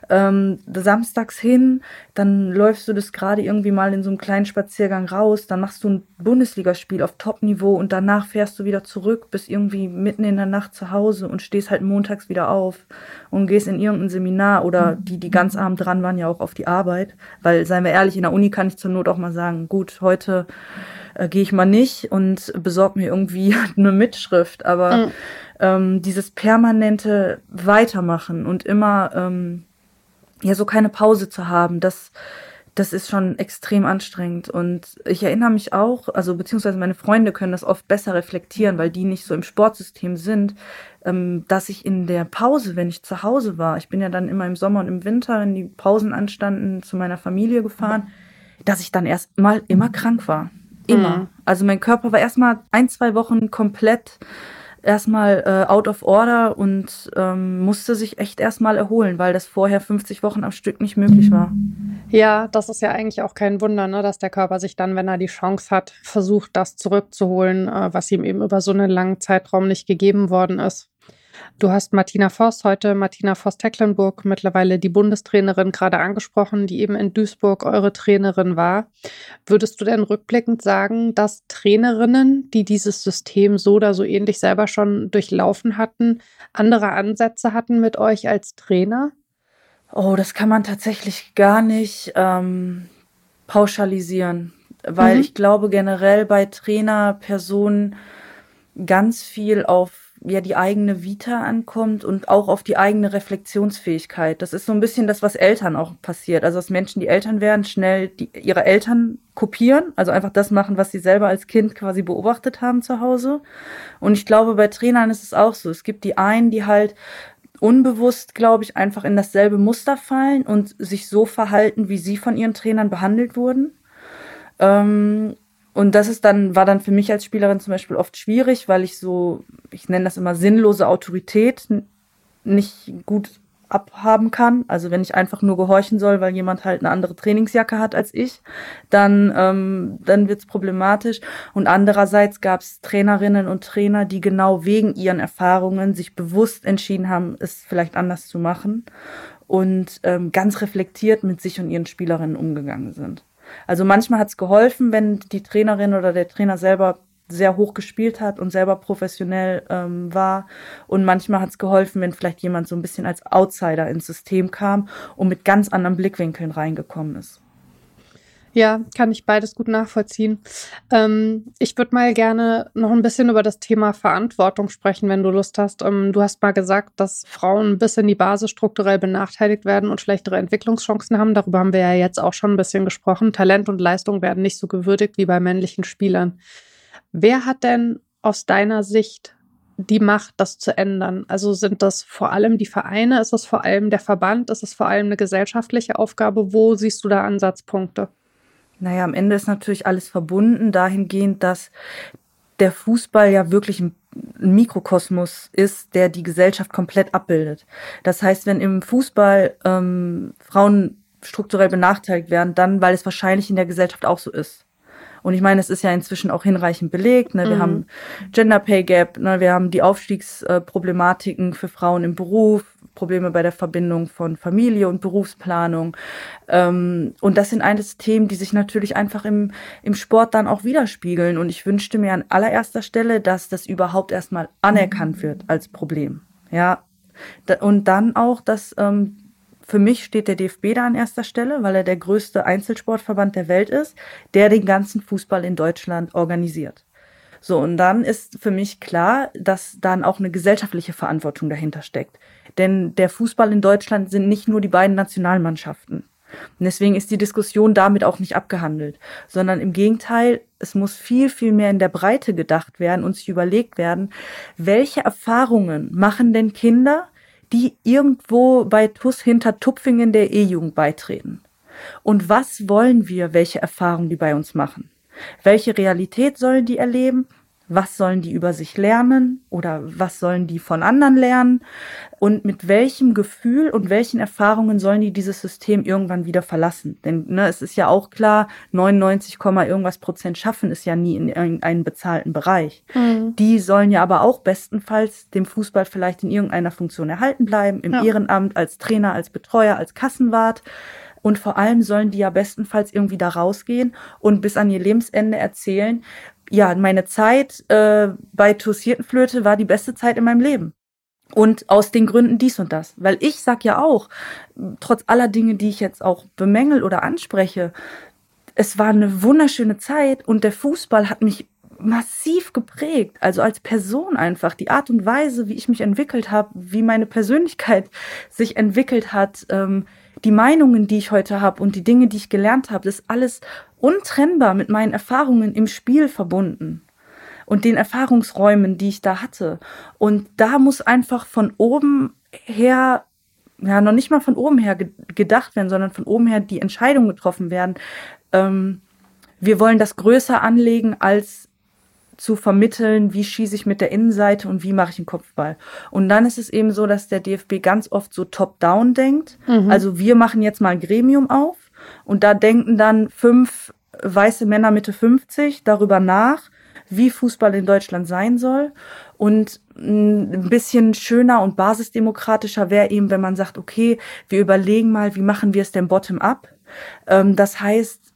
samstags hin, dann läufst du das gerade irgendwie mal in so einem kleinen Spaziergang raus, dann machst du ein Bundesligaspiel auf Top-Niveau und danach fährst du wieder zurück, bist irgendwie mitten in der Nacht zu Hause und stehst halt montags wieder auf und gehst in irgendein Seminar oder die ganz arm dran waren, ja auch auf die Arbeit, weil, seien wir ehrlich, in der Uni kann ich zur Not auch mal sagen, gut, heute gehe ich mal nicht und besorge mir irgendwie eine Mitschrift, aber dieses permanente Weitermachen und immer so keine Pause zu haben, das ist schon extrem anstrengend. Und ich erinnere mich auch, also beziehungsweise meine Freunde können das oft besser reflektieren, weil die nicht so im Sportsystem sind, dass ich in der Pause, wenn ich zu Hause war, ich bin ja dann immer im Sommer und im Winter, wenn die Pausen anstanden, zu meiner Familie gefahren, dass ich dann erst mal immer krank war. Immer. Also mein Körper war erstmal 1-2 Wochen komplett erstmal out of order und musste sich echt erstmal erholen, weil das vorher 50 Wochen am Stück nicht möglich war. Ja, das ist ja eigentlich auch kein Wunder, ne, dass der Körper sich dann, wenn er die Chance hat, versucht, das zurückzuholen, was ihm eben über so einen langen Zeitraum nicht gegeben worden ist. Du hast Martina Voss, heute Martina Voss-Tecklenburg, mittlerweile die Bundestrainerin, gerade angesprochen, die eben in Duisburg eure Trainerin war. Würdest du denn rückblickend sagen, dass Trainerinnen, die dieses System so oder so ähnlich selber schon durchlaufen hatten, andere Ansätze hatten mit euch als Trainer? Oh, das kann man tatsächlich gar nicht pauschalisieren, weil ich glaube generell bei Trainerpersonen ganz viel auf die eigene Vita ankommt und auch auf die eigene Reflexionsfähigkeit. Das ist so ein bisschen das, was Eltern auch passiert. Also dass Menschen, die Eltern werden, schnell ihre Eltern kopieren, also einfach das machen, was sie selber als Kind quasi beobachtet haben zu Hause. Und ich glaube, bei Trainern ist es auch so. Es gibt die einen, die halt unbewusst, glaube ich, einfach in dasselbe Muster fallen und sich so verhalten, wie sie von ihren Trainern behandelt wurden. Und das war dann für mich als Spielerin zum Beispiel oft schwierig, weil ich nenne das immer sinnlose Autorität nicht gut abhaben kann. Also wenn ich einfach nur gehorchen soll, weil jemand halt eine andere Trainingsjacke hat als ich, dann wird's problematisch. Und andererseits gab es Trainerinnen und Trainer, die genau wegen ihren Erfahrungen sich bewusst entschieden haben, es vielleicht anders zu machen und ganz reflektiert mit sich und ihren Spielerinnen umgegangen sind. Also manchmal hat es geholfen, wenn die Trainerin oder der Trainer selber sehr hoch gespielt hat und selber professionell war. Und manchmal hat es geholfen, wenn vielleicht jemand so ein bisschen als Outsider ins System kam und mit ganz anderen Blickwinkeln reingekommen ist. Ja, kann ich beides gut nachvollziehen. Ich würde mal gerne noch ein bisschen über das Thema Verantwortung sprechen, wenn du Lust hast. Du hast mal gesagt, dass Frauen bis in die Basis strukturell benachteiligt werden und schlechtere Entwicklungschancen haben. Darüber haben wir ja jetzt auch schon ein bisschen gesprochen. Talent und Leistung werden nicht so gewürdigt wie bei männlichen Spielern. Wer hat denn aus deiner Sicht die Macht, das zu ändern? Also sind das vor allem die Vereine? Ist das vor allem der Verband? Ist es vor allem eine gesellschaftliche Aufgabe? Wo siehst du da Ansatzpunkte? Naja, am Ende ist natürlich alles verbunden, dahingehend, dass der Fußball ja wirklich ein Mikrokosmos ist, der die Gesellschaft komplett abbildet. Das heißt, wenn im Fußball Frauen strukturell benachteiligt werden, dann, weil es wahrscheinlich in der Gesellschaft auch so ist. Und ich meine, es ist ja inzwischen auch hinreichend belegt. Ne? Wir haben Gender Pay Gap, ne? Wir haben die Aufstiegsproblematiken für Frauen im Beruf, Probleme bei der Verbindung von Familie und Berufsplanung. Und das sind alles Themen, die sich natürlich einfach im Sport dann auch widerspiegeln. Und ich wünschte mir an allererster Stelle, dass das überhaupt erstmal anerkannt wird als Problem. Ja. Und dann auch, dass für mich steht der DFB da an erster Stelle, weil er der größte Einzelsportverband der Welt ist, der den ganzen Fußball in Deutschland organisiert. So, und dann ist für mich klar, dass dann auch eine gesellschaftliche Verantwortung dahinter steckt. Denn der Fußball in Deutschland sind nicht nur die beiden Nationalmannschaften. Und deswegen ist die Diskussion damit auch nicht abgehandelt, sondern im Gegenteil, es muss viel, viel mehr in der Breite gedacht werden und sich überlegt werden, welche Erfahrungen machen denn Kinder, die irgendwo bei TuS Hintertupfingen der E-Jugend beitreten. Und was wollen wir, welche Erfahrungen die bei uns machen? Welche Realität sollen die erleben? Was sollen die über sich lernen oder was sollen die von anderen lernen? Und mit welchem Gefühl und welchen Erfahrungen sollen die dieses System irgendwann wieder verlassen? Denn es ist ja auch klar, 99, irgendwas Prozent schaffen ist ja nie in irgendeinen bezahlten Bereich. Mhm. Die sollen ja aber auch bestenfalls dem Fußball vielleicht in irgendeiner Funktion erhalten bleiben, im Ehrenamt, als Trainer, als Betreuer, als Kassenwart. Und vor allem sollen die ja bestenfalls irgendwie da rausgehen und bis an ihr Lebensende erzählen, ja, meine Zeit bei TuS Hirtenflöte war die beste Zeit in meinem Leben. Und aus den Gründen dies und das. Weil ich sag ja auch, trotz aller Dinge, die ich jetzt auch bemängel oder anspreche, es war eine wunderschöne Zeit und der Fußball hat mich massiv geprägt. Also als Person einfach. Die Art und Weise, wie ich mich entwickelt habe, wie meine Persönlichkeit sich entwickelt hat, die Meinungen, die ich heute habe und die Dinge, die ich gelernt habe, das ist alles untrennbar mit meinen Erfahrungen im Spiel verbunden und den Erfahrungsräumen, die ich da hatte. Und da muss einfach von oben her, ja, noch nicht mal von oben her gedacht werden, sondern von oben her die Entscheidung getroffen werden. Wir wollen das größer anlegen, als zu vermitteln, wie schieße ich mit der Innenseite und wie mache ich einen Kopfball. Und dann ist es eben so, dass der DFB ganz oft so top-down denkt. Mhm. Also wir machen jetzt mal ein Gremium auf und da denken dann 5 weiße Männer Mitte 50 darüber nach, wie Fußball in Deutschland sein soll. Und ein bisschen schöner und basisdemokratischer wäre eben, wenn man sagt, okay, wir überlegen mal, wie machen wir es denn bottom-up? Das heißt,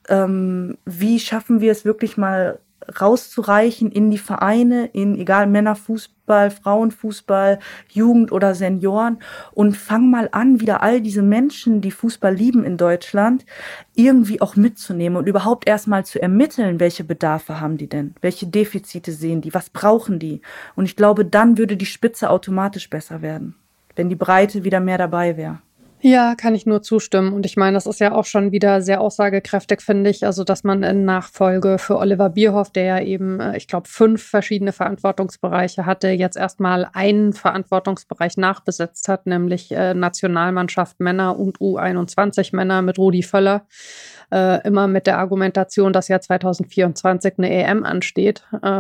wie schaffen wir es wirklich mal rauszureichen in die Vereine, in egal Männerfußball, Frauenfußball, Jugend oder Senioren und fang mal an, wieder all diese Menschen, die Fußball lieben in Deutschland, irgendwie auch mitzunehmen und überhaupt erstmal zu ermitteln, welche Bedarfe haben die denn, welche Defizite sehen die, was brauchen die. Und ich glaube, dann würde die Spitze automatisch besser werden, wenn die Breite wieder mehr dabei wäre. Ja, kann ich nur zustimmen. Und ich meine, das ist ja auch schon wieder sehr aussagekräftig, finde ich. Also, dass man in Nachfolge für Oliver Bierhoff, der ja eben, ich glaube, 5 verschiedene Verantwortungsbereiche hatte, jetzt erstmal einen Verantwortungsbereich nachbesetzt hat, nämlich Nationalmannschaft Männer und U21 Männer mit Rudi Völler. Immer mit der Argumentation, dass ja 2024 eine EM ansteht.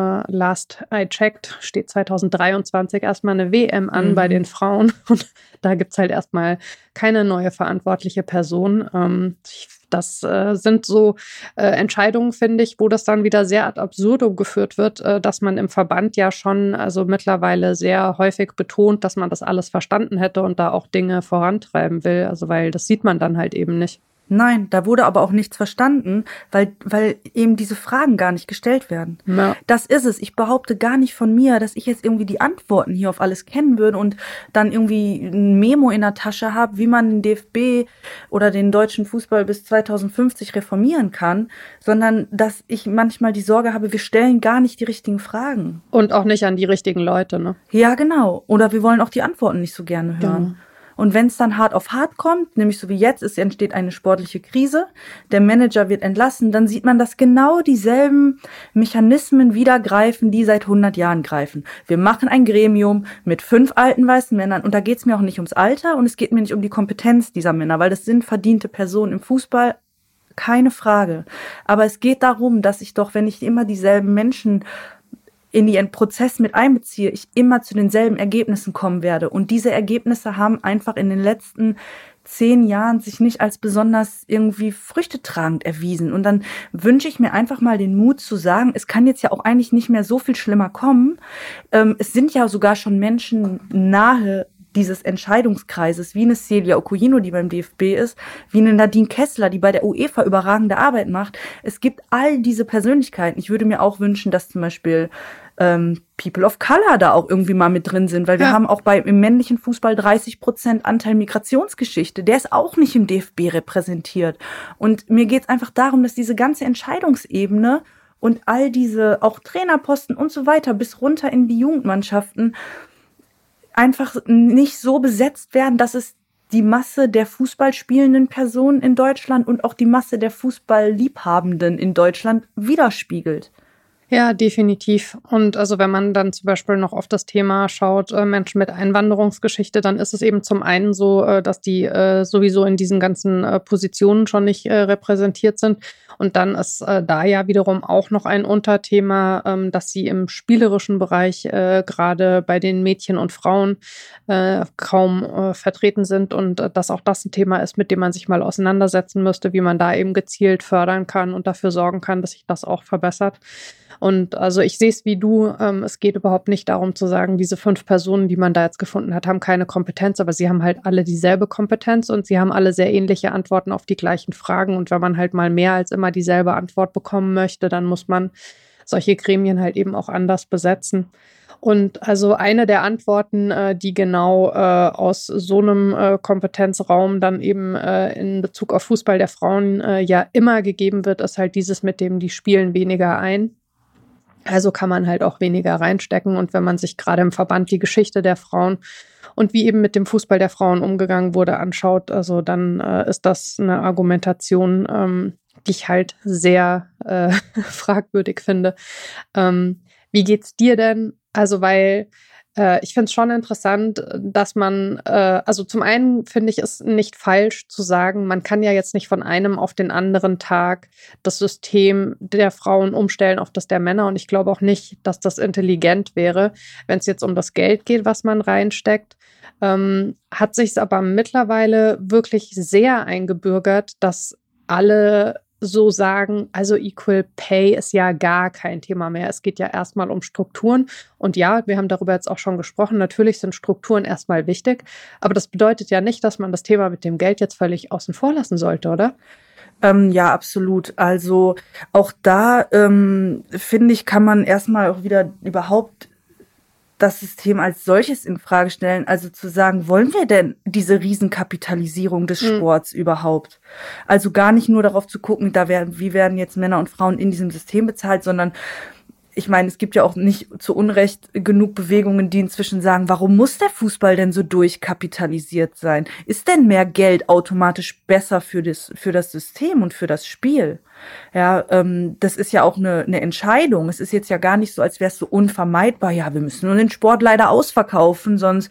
Last I checked, steht 2023 erstmal eine WM an bei den Frauen. Und da gibt's halt erstmal keine neue verantwortliche Person. Das sind so Entscheidungen, finde ich, wo das dann wieder sehr ad absurdum geführt wird, dass man im Verband ja schon also mittlerweile sehr häufig betont, dass man das alles verstanden hätte und da auch Dinge vorantreiben will. Also weil das sieht man dann halt eben nicht. Nein, da wurde aber auch nichts verstanden, weil eben diese Fragen gar nicht gestellt werden. Ja. Das ist es. Ich behaupte gar nicht von mir, dass ich jetzt irgendwie die Antworten hier auf alles kennen würde und dann irgendwie ein Memo in der Tasche habe, wie man den DFB oder den deutschen Fußball bis 2050 reformieren kann, sondern dass ich manchmal die Sorge habe, wir stellen gar nicht die richtigen Fragen. Und auch nicht an die richtigen Leute, ne? Ja, genau. Oder wir wollen auch die Antworten nicht so gerne hören. Ja. Und wenn es dann hart auf hart kommt, nämlich so wie jetzt, es entsteht eine sportliche Krise, der Manager wird entlassen, dann sieht man, dass genau dieselben Mechanismen wieder greifen, die seit 100 Jahren greifen. Wir machen ein Gremium mit 5 alten weißen Männern und da geht es mir auch nicht ums Alter und es geht mir nicht um die Kompetenz dieser Männer, weil das sind verdiente Personen im Fußball, keine Frage. Aber es geht darum, dass ich doch, wenn ich immer dieselben Menschen in den Prozess mit einbeziehe, ich immer zu denselben Ergebnissen kommen werde. Und diese Ergebnisse haben einfach in den letzten 10 Jahren sich nicht als besonders irgendwie früchtetragend erwiesen. Und dann wünsche ich mir einfach mal den Mut zu sagen, es kann jetzt ja auch eigentlich nicht mehr so viel schlimmer kommen. Es sind ja sogar schon Menschen nahe dieses Entscheidungskreises, wie eine Celia Okoyino, die beim DFB ist, wie eine Nadine Kessler, die bei der UEFA überragende Arbeit macht. Es gibt all diese Persönlichkeiten. Ich würde mir auch wünschen, dass zum Beispiel People of Color da auch irgendwie mal mit drin sind, weil wir haben auch im männlichen Fußball 30% Anteil Migrationsgeschichte. Der ist auch nicht im DFB repräsentiert. Und mir geht es einfach darum, dass diese ganze Entscheidungsebene und all diese auch Trainerposten und so weiter bis runter in die Jugendmannschaften einfach nicht so besetzt werden, dass es die Masse der Fußballspielenden Personen in Deutschland und auch die Masse der Fußballliebhabenden in Deutschland widerspiegelt. Ja, definitiv. Und also wenn man dann zum Beispiel noch auf das Thema schaut, Menschen mit Einwanderungsgeschichte, dann ist es eben zum einen so, dass die sowieso in diesen ganzen Positionen schon nicht repräsentiert sind. Und dann ist da ja wiederum auch noch ein Unterthema, dass sie im spielerischen Bereich gerade bei den Mädchen und Frauen kaum vertreten sind und dass auch das ein Thema ist, mit dem man sich mal auseinandersetzen müsste, wie man da eben gezielt fördern kann und dafür sorgen kann, dass sich das auch verbessert. Und also ich sehe es wie du, es geht überhaupt nicht darum zu sagen, diese 5 Personen, die man da jetzt gefunden hat, haben keine Kompetenz, aber sie haben halt alle dieselbe Kompetenz und sie haben alle sehr ähnliche Antworten auf die gleichen Fragen. Und wenn man halt mal mehr als immer dieselbe Antwort bekommen möchte, dann muss man solche Gremien halt eben auch anders besetzen. Und also eine der Antworten, die genau aus so einem Kompetenzraum dann eben in Bezug auf Fußball der Frauen ja immer gegeben wird, ist halt dieses mit dem, die spielen weniger ein. Also kann man halt auch weniger reinstecken. Und wenn man sich gerade im Verband die Geschichte der Frauen und wie eben mit dem Fußball der Frauen umgegangen wurde anschaut, also dann ist das eine Argumentation, die ich halt sehr fragwürdig finde. Wie geht's dir denn? Also weil ich finde es schon interessant, dass man, also zum einen finde ich es nicht falsch zu sagen, man kann ja jetzt nicht von einem auf den anderen Tag das System der Frauen umstellen auf das der Männer. Und ich glaube auch nicht, dass das intelligent wäre, wenn es jetzt um das Geld geht, was man reinsteckt. Hat sich es aber mittlerweile wirklich sehr eingebürgert, dass alle so sagen, also Equal Pay ist ja gar kein Thema mehr. Es geht ja erstmal um Strukturen. Und ja, wir haben darüber jetzt auch schon gesprochen. Natürlich sind Strukturen erstmal wichtig. Aber das bedeutet ja nicht, dass man das Thema mit dem Geld jetzt völlig außen vor lassen sollte, oder? Ja, absolut. Also auch da, finde ich, kann man erstmal auch wieder überhaupt das System als solches in Frage stellen. Also zu sagen, wollen wir denn diese Riesenkapitalisierung des Sports überhaupt? Also gar nicht nur darauf zu gucken, wie werden jetzt Männer und Frauen in diesem System bezahlt, sondern ich meine, es gibt ja auch nicht zu Unrecht genug Bewegungen, die inzwischen sagen, warum muss der Fußball denn so durchkapitalisiert sein? Ist denn mehr Geld automatisch besser für das System und für das Spiel? Ja, das ist ja auch eine Entscheidung. Es ist jetzt ja gar nicht so, als wäre es so unvermeidbar. Ja, wir müssen nur den Sport leider ausverkaufen, sonst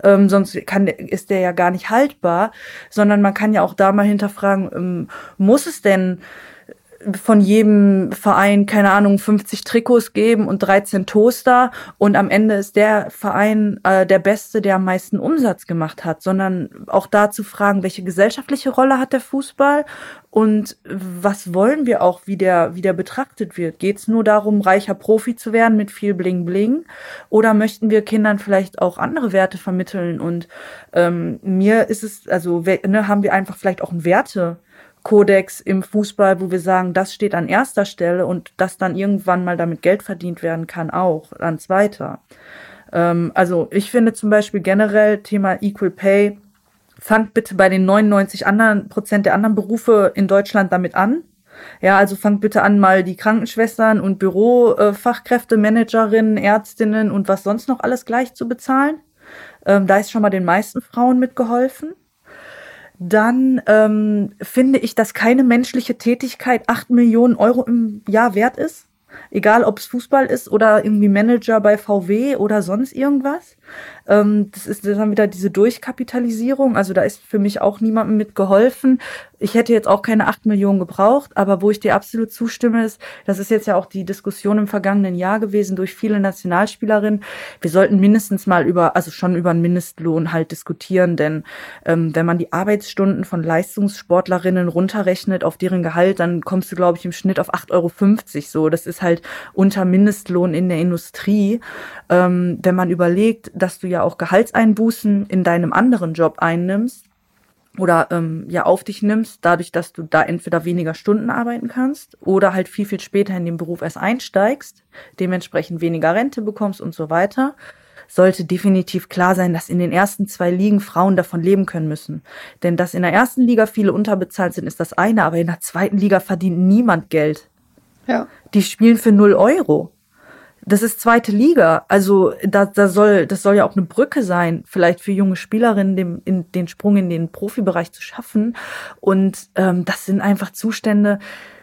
ist der ja gar nicht haltbar. Sondern man kann ja auch da mal hinterfragen, muss es denn von jedem Verein, keine Ahnung, 50 Trikots geben und 13 Toaster und am Ende ist der Verein der Beste, der am meisten Umsatz gemacht hat, sondern auch da zu fragen, welche gesellschaftliche Rolle hat der Fußball und was wollen wir auch, wie der betrachtet wird? Geht es nur darum, reicher Profi zu werden mit viel Bling Bling oder möchten wir Kindern vielleicht auch andere Werte vermitteln? Und mir ist es, also haben wir einfach vielleicht auch einen Wertekodex im Fußball, wo wir sagen, das steht an erster Stelle und dass dann irgendwann mal damit Geld verdient werden kann, auch an zweiter. Also ich finde zum Beispiel generell Thema Equal Pay, fangt bitte bei den 99% der anderen Berufe in Deutschland damit an. Ja, also fangt bitte an, mal die Krankenschwestern und Bürofachkräfte, Managerinnen, Ärztinnen und was sonst noch alles gleich zu bezahlen. Da ist schon mal den meisten Frauen mitgeholfen. Dann finde ich, dass keine menschliche Tätigkeit 8 Millionen Euro im Jahr wert ist. Egal, ob es Fußball ist oder irgendwie Manager bei VW oder sonst irgendwas. Das ist dann wieder diese Durchkapitalisierung. Also da ist für mich auch niemandem mitgeholfen. Ich hätte jetzt auch keine 8 Millionen gebraucht, aber wo ich dir absolut zustimme, ist, das ist jetzt ja auch die Diskussion im vergangenen Jahr gewesen durch viele Nationalspielerinnen. Wir sollten mindestens mal schon über einen Mindestlohn halt diskutieren, denn wenn man die Arbeitsstunden von Leistungssportlerinnen runterrechnet auf deren Gehalt, dann kommst du, glaube ich, im Schnitt auf 8,50 Euro. So, das ist halt unter Mindestlohn in der Industrie. Wenn man überlegt, dass du ja auch Gehaltseinbußen in deinem anderen Job einnimmst oder auf dich nimmst, dadurch, dass du da entweder weniger Stunden arbeiten kannst oder halt viel, viel später in den Beruf erst einsteigst, dementsprechend weniger Rente bekommst und so weiter, sollte definitiv klar sein, dass in den ersten 2 Ligen Frauen davon leben können müssen. Denn dass in der ersten Liga viele unterbezahlt sind, ist das eine, aber in der zweiten Liga verdient niemand Geld. Ja. Die spielen für 0 Euro. Das ist zweite Liga. Also das soll ja auch eine Brücke sein, vielleicht für junge Spielerinnen, den Sprung in den Profibereich zu schaffen. Und das sind einfach Zustände.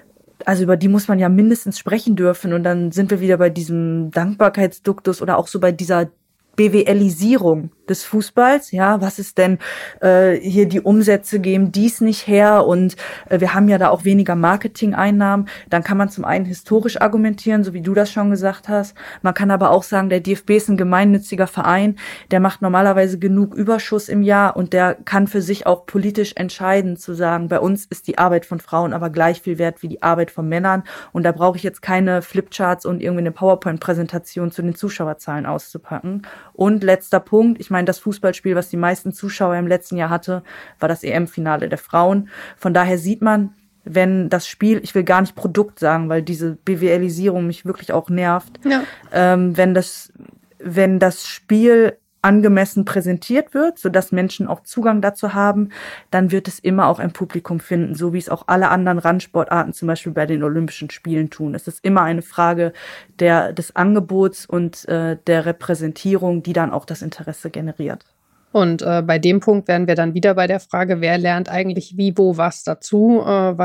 also über die muss man ja mindestens sprechen dürfen. Und dann sind wir wieder bei diesem Dankbarkeitsduktus oder auch so bei dieser BWLisierung des Fußballs. Ja, was ist denn hier die Umsätze geben dies nicht her und wir haben ja da auch weniger Marketing-Einnahmen. Dann kann man zum einen historisch argumentieren, so wie du das schon gesagt hast. Man kann aber auch sagen, der DFB ist ein gemeinnütziger Verein, der macht normalerweise genug Überschuss im Jahr und der kann für sich auch politisch entscheiden, zu sagen, bei uns ist die Arbeit von Frauen aber gleich viel wert wie die Arbeit von Männern und da brauche ich jetzt keine Flipcharts und irgendwie eine PowerPoint-Präsentation zu den Zuschauerzahlen auszupacken. Und letzter Punkt, ich meine, das Fußballspiel, was die meisten Zuschauer im letzten Jahr hatte, war das EM-Finale der Frauen. Von daher sieht man, wenn das Spiel, ich will gar nicht Produkt sagen, weil diese BWLisierung mich wirklich auch nervt, wenn das Spiel angemessen präsentiert wird, sodass Menschen auch Zugang dazu haben, dann wird es immer auch ein Publikum finden, so wie es auch alle anderen Randsportarten zum Beispiel bei den Olympischen Spielen tun. Es ist immer eine Frage des Angebots und der Repräsentierung, die dann auch das Interesse generiert. Und bei dem Punkt wären wir dann wieder bei der Frage, wer lernt eigentlich wie, wo, was dazu,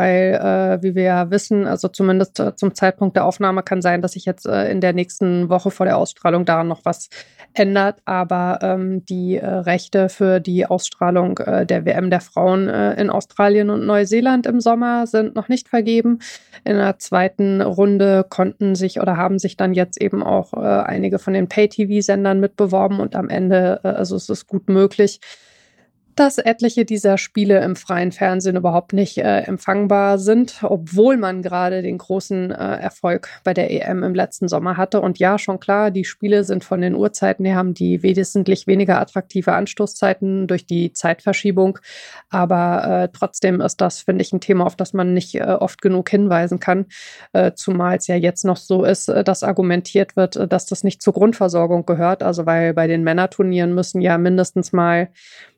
weil, wie wir ja wissen, also zumindest zum Zeitpunkt der Aufnahme kann sein, dass sich jetzt in der nächsten Woche vor der Ausstrahlung daran noch was ändert, aber die Rechte für die Ausstrahlung der WM der Frauen in Australien und Neuseeland im Sommer sind noch nicht vergeben. In der zweiten Runde konnten sich oder haben sich dann jetzt eben auch einige von den Pay-TV-Sendern mitbeworben und am Ende, also es ist gut möglich, dass etliche dieser Spiele im freien Fernsehen überhaupt nicht empfangbar sind, obwohl man gerade den großen Erfolg bei der EM im letzten Sommer hatte. Und ja, schon klar, die Spiele sind von den Uhrzeiten her, haben die wesentlich weniger attraktive Anstoßzeiten durch die Zeitverschiebung. Aber trotzdem ist das, finde ich, ein Thema, auf das man nicht oft genug hinweisen kann. Zumal es ja jetzt noch so ist, dass argumentiert wird, dass das nicht zur Grundversorgung gehört. Also weil bei den Männerturnieren müssen ja mindestens mal,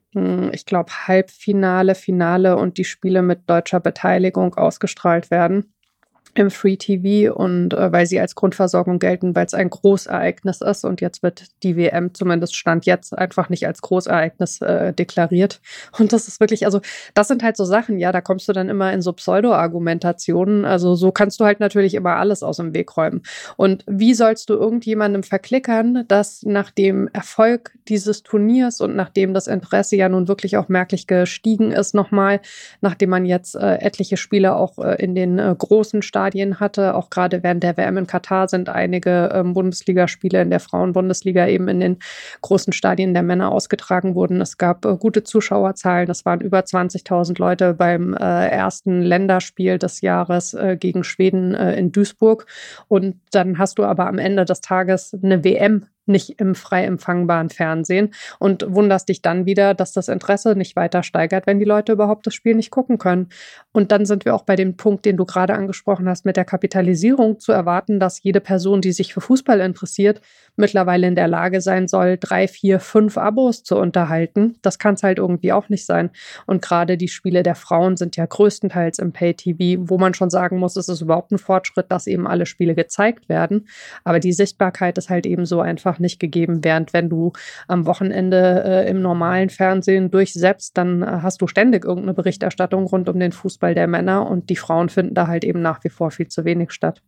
ich glaube, Halbfinale, Finale und die Spiele mit deutscher Beteiligung ausgestrahlt werden im Free TV und weil sie als Grundversorgung gelten, weil es ein Großereignis ist und jetzt wird die WM zumindest Stand jetzt einfach nicht als Großereignis deklariert und das ist wirklich, also das sind halt so Sachen, ja, da kommst du dann immer in so Pseudo-Argumentationen, also so kannst du halt natürlich immer alles aus dem Weg räumen und wie sollst du irgendjemandem verklickern, dass nach dem Erfolg dieses Turniers und nachdem das Interesse ja nun wirklich auch merklich gestiegen ist nochmal, nachdem man jetzt etliche Spiele auch in den großen Stadien hatte, auch gerade während der WM in Katar sind einige Bundesligaspiele in der Frauenbundesliga eben in den großen Stadien der Männer ausgetragen wurden. Es gab gute Zuschauerzahlen, es waren über 20.000 Leute beim ersten Länderspiel des Jahres gegen Schweden in Duisburg und dann hast du aber am Ende des Tages eine WM nicht im frei empfangbaren Fernsehen und wunderst dich dann wieder, dass das Interesse nicht weiter steigert, wenn die Leute überhaupt das Spiel nicht gucken können. Und dann sind wir auch bei dem Punkt, den du gerade angesprochen hast, mit der Kapitalisierung zu erwarten, dass jede Person, die sich für Fußball interessiert, mittlerweile in der Lage sein soll, 3, 4, 5 Abos zu unterhalten. Das kann es halt irgendwie auch nicht sein. Und gerade die Spiele der Frauen sind ja größtenteils im Pay-TV, wo man schon sagen muss, es ist überhaupt ein Fortschritt, dass eben alle Spiele gezeigt werden. Aber die Sichtbarkeit ist halt eben so einfach nicht gegeben, während wenn du am Wochenende im normalen Fernsehen durchsetzt, dann hast du ständig irgendeine Berichterstattung rund um den Fußball der Männer und die Frauen finden da halt eben nach wie vor viel zu wenig statt.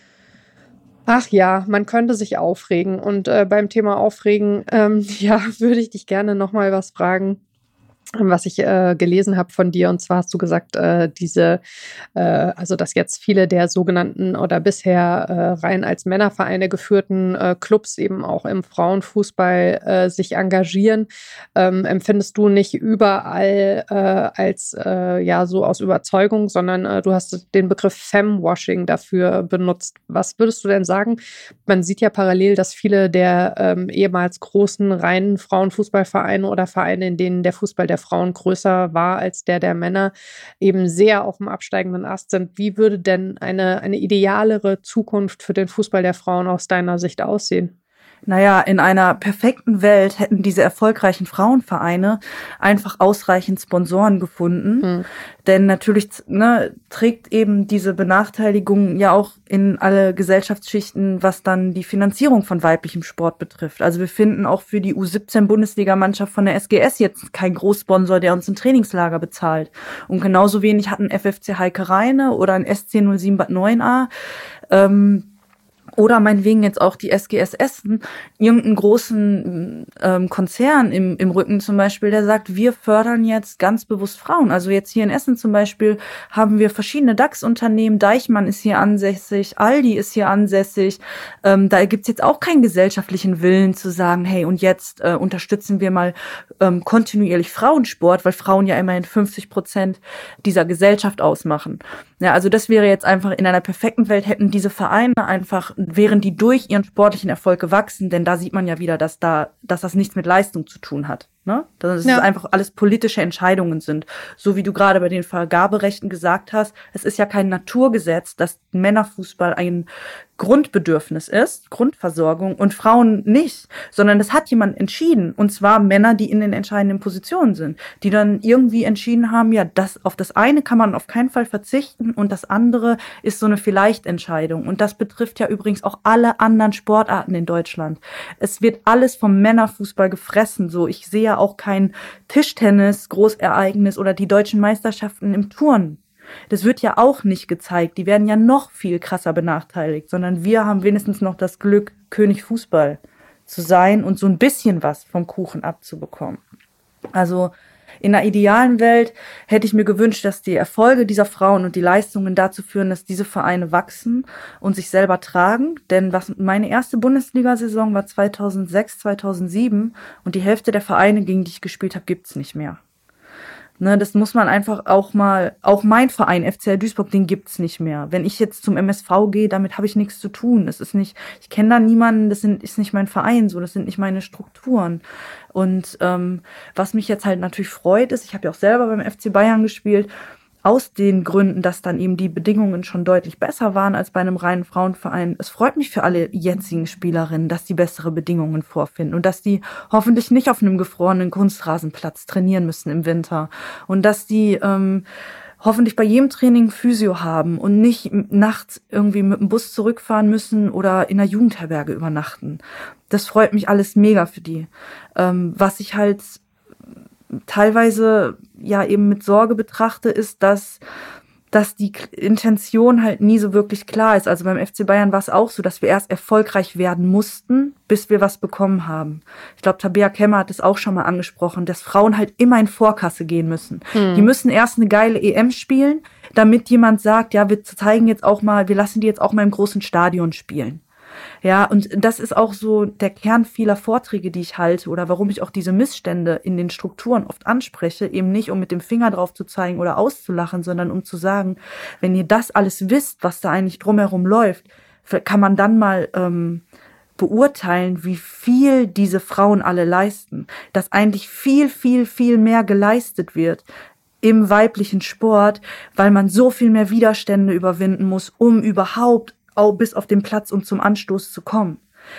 Ach ja, man könnte sich aufregen und beim Thema Aufregen, ja, würde ich dich gerne nochmal was fragen, was ich gelesen habe von dir. Und zwar hast du gesagt, also dass jetzt viele der sogenannten oder bisher rein als Männervereine geführten Clubs eben auch im Frauenfußball sich engagieren. Empfindest du nicht überall als ja so aus Überzeugung, sondern du hast den Begriff Femwashing dafür benutzt. Was würdest du denn sagen? Man sieht ja parallel, dass viele der ehemals großen reinen Frauenfußballvereine oder Vereine, in denen der Fußball der Frauen größer war als der Männer, eben sehr auf dem absteigenden Ast sind. Wie würde denn eine idealere Zukunft für den Fußball der Frauen aus deiner Sicht aussehen? Naja, in einer perfekten Welt hätten diese erfolgreichen Frauenvereine einfach ausreichend Sponsoren gefunden. Denn natürlich trägt eben diese Benachteiligung ja auch in alle Gesellschaftsschichten, was dann die Finanzierung von weiblichem Sport betrifft. Also wir finden auch für die U17-Bundesligamannschaft von der SGS jetzt keinen Großsponsor, der uns ein Trainingslager bezahlt. Und genauso wenig hat ein FFC Heike Rheine oder ein SC 07 Bad 9a oder meinetwegen jetzt auch die SGS Essen, irgendeinen großen Konzern im Rücken zum Beispiel, der sagt, wir fördern jetzt ganz bewusst Frauen. Also jetzt hier in Essen zum Beispiel haben wir verschiedene DAX-Unternehmen, Deichmann ist hier ansässig, Aldi ist hier ansässig. Da gibt's jetzt auch keinen gesellschaftlichen Willen zu sagen, hey, und jetzt unterstützen wir mal kontinuierlich Frauensport, weil Frauen ja immerhin 50% dieser Gesellschaft ausmachen. Ja, also das wäre jetzt einfach, in einer perfekten Welt hätten diese Vereine einfach, wären die durch ihren sportlichen Erfolg gewachsen, denn da sieht man ja wieder, dass das nichts mit Leistung zu tun hat. Ne? Dass es einfach alles politische Entscheidungen sind. So wie du gerade bei den Vergaberechten gesagt hast, es ist ja kein Naturgesetz, dass Männerfußball ein Grundbedürfnis ist, Grundversorgung, und Frauen nicht, sondern das hat jemand entschieden, und zwar Männer, die in den entscheidenden Positionen sind, die dann irgendwie entschieden haben, ja, auf das eine kann man auf keinen Fall verzichten und das andere ist so eine Vielleicht-Entscheidung, und das betrifft ja übrigens auch alle anderen Sportarten in Deutschland. Es wird alles vom Männerfußball gefressen, so. Ich sehe ja auch kein Tischtennis, Großereignis oder die deutschen Meisterschaften im Turnen. Das wird ja auch nicht gezeigt. Die werden ja noch viel krasser benachteiligt, sondern wir haben wenigstens noch das Glück, König Fußball zu sein und so ein bisschen was vom Kuchen abzubekommen. Also in einer idealen Welt hätte ich mir gewünscht, dass die Erfolge dieser Frauen und die Leistungen dazu führen, dass diese Vereine wachsen und sich selber tragen. Denn meine erste Bundesliga-Saison war 2006, 2007 und die Hälfte der Vereine, gegen die ich gespielt habe, gibt's nicht mehr. Ne, das muss man einfach auch mein Verein, FCL Duisburg, den gibt's nicht mehr. Wenn ich jetzt zum MSV gehe, damit habe ich nichts zu tun. Ich kenne da niemanden, ist nicht mein Verein, so, das sind nicht meine Strukturen. Und was mich jetzt halt natürlich freut, ist, ich habe ja auch selber beim FC Bayern gespielt, aus den Gründen, dass dann eben die Bedingungen schon deutlich besser waren als bei einem reinen Frauenverein. Es freut mich für alle jetzigen Spielerinnen, dass die bessere Bedingungen vorfinden und dass die hoffentlich nicht auf einem gefrorenen Kunstrasenplatz trainieren müssen im Winter und dass die hoffentlich bei jedem Training Physio haben und nicht nachts irgendwie mit dem Bus zurückfahren müssen oder in einer Jugendherberge übernachten. Das freut mich alles mega für die. Was ich halt teilweise ja eben mit Sorge betrachte, ist, dass die Intention halt nie so wirklich klar ist. Also beim FC Bayern war es auch so, dass wir erst erfolgreich werden mussten, bis wir was bekommen haben. Ich glaube, Tabea Kemmer hat es auch schon mal angesprochen, dass Frauen halt immer in Vorkasse gehen müssen. Die müssen erst eine geile EM spielen, damit jemand sagt, ja, wir lassen die jetzt auch mal im großen Stadion spielen. Ja, und das ist auch so der Kern vieler Vorträge, die ich halte, oder warum ich auch diese Missstände in den Strukturen oft anspreche, eben nicht, um mit dem Finger drauf zu zeigen oder auszulachen, sondern um zu sagen, wenn ihr das alles wisst, was da eigentlich drumherum läuft, kann man dann mal beurteilen, wie viel diese Frauen alle leisten, dass eigentlich viel, viel, viel mehr geleistet wird im weiblichen Sport, weil man so viel mehr Widerstände überwinden muss, um überhaupt auch bis auf den Platz und zum Anstoß zu kommen.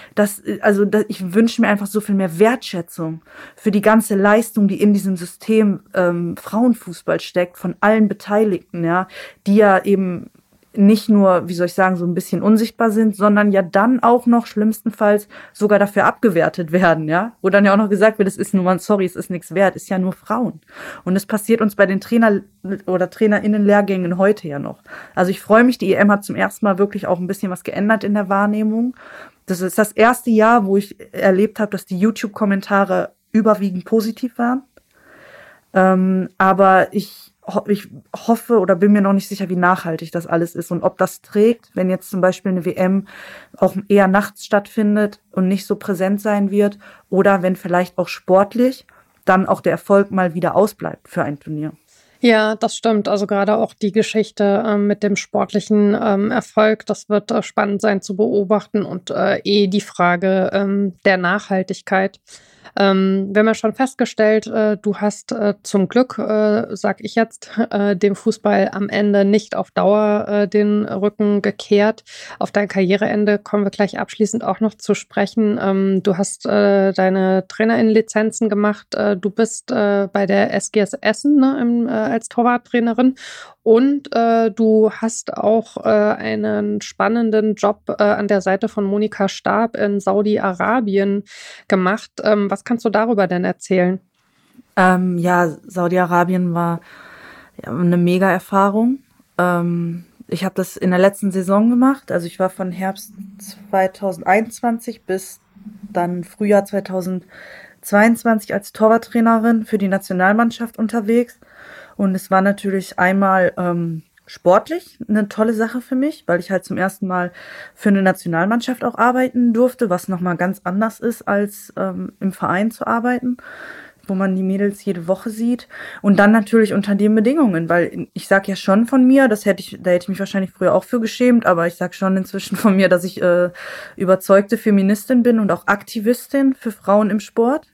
Ich wünsche mir einfach so viel mehr Wertschätzung für die ganze Leistung, die in diesem System Frauenfußball steckt, von allen Beteiligten, ja, die ja eben nicht nur, wie soll ich sagen, so ein bisschen unsichtbar sind, sondern ja dann auch noch schlimmstenfalls sogar dafür abgewertet werden, ja, wo dann ja auch noch gesagt wird, es ist nichts wert, ist ja nur Frauen. Und das passiert uns bei den Trainer- oder TrainerInnen-Lehrgängen heute ja noch. Also ich freue mich, die EM hat zum ersten Mal wirklich auch ein bisschen was geändert in der Wahrnehmung. Das ist das erste Jahr, wo ich erlebt habe, dass die YouTube-Kommentare überwiegend positiv waren. Aber ich hoffe oder bin mir noch nicht sicher, wie nachhaltig das alles ist und ob das trägt, wenn jetzt zum Beispiel eine WM auch eher nachts stattfindet und nicht so präsent sein wird, oder wenn vielleicht auch sportlich dann auch der Erfolg mal wieder ausbleibt für ein Turnier. Ja, das stimmt. Also gerade auch die Geschichte mit dem sportlichen Erfolg, das wird spannend sein zu beobachten, und die Frage der Nachhaltigkeit. Wir haben ja schon festgestellt, du hast zum Glück, sag ich jetzt, dem Fußball am Ende nicht auf Dauer den Rücken gekehrt. Auf dein Karriereende kommen wir gleich abschließend auch noch zu sprechen. Du hast deine Trainerinnenlizenzen gemacht. Du bist bei der SGS Essen, ne, als Torwarttrainerin. Und du hast auch einen spannenden Job an der Seite von Monika Stab in Saudi-Arabien gemacht. Was kannst du darüber denn erzählen? Saudi-Arabien war eine Mega-Erfahrung. Ich habe das in der letzten Saison gemacht. Also ich war von Herbst 2021 bis dann Frühjahr 2022 als Torwarttrainerin für die Nationalmannschaft unterwegs. Und es war natürlich einmal sportlich eine tolle Sache für mich, weil ich halt zum ersten Mal für eine Nationalmannschaft auch arbeiten durfte, was nochmal ganz anders ist, als im Verein zu arbeiten, wo man die Mädels jede Woche sieht. Und dann natürlich unter den Bedingungen, weil ich sag ja schon von mir, da hätte ich mich wahrscheinlich früher auch für geschämt, aber ich sag schon inzwischen von mir, dass ich überzeugte Feministin bin und auch Aktivistin für Frauen im Sport.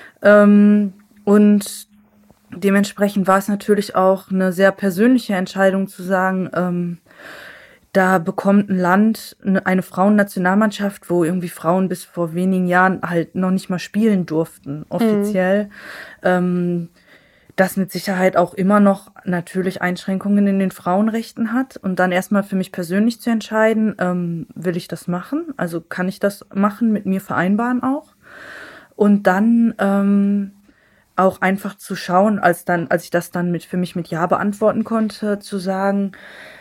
Und dementsprechend war es natürlich auch eine sehr persönliche Entscheidung zu sagen, da bekommt ein Land eine Frauennationalmannschaft, wo irgendwie Frauen bis vor wenigen Jahren halt noch nicht mal spielen durften, offiziell. Das mit Sicherheit auch immer noch natürlich Einschränkungen in den Frauenrechten hat. Und dann erstmal für mich persönlich zu entscheiden, will ich das machen? Also kann ich das machen, mit mir vereinbaren auch? Und dann auch einfach zu schauen, als ich das dann für mich mit Ja beantworten konnte, zu sagen,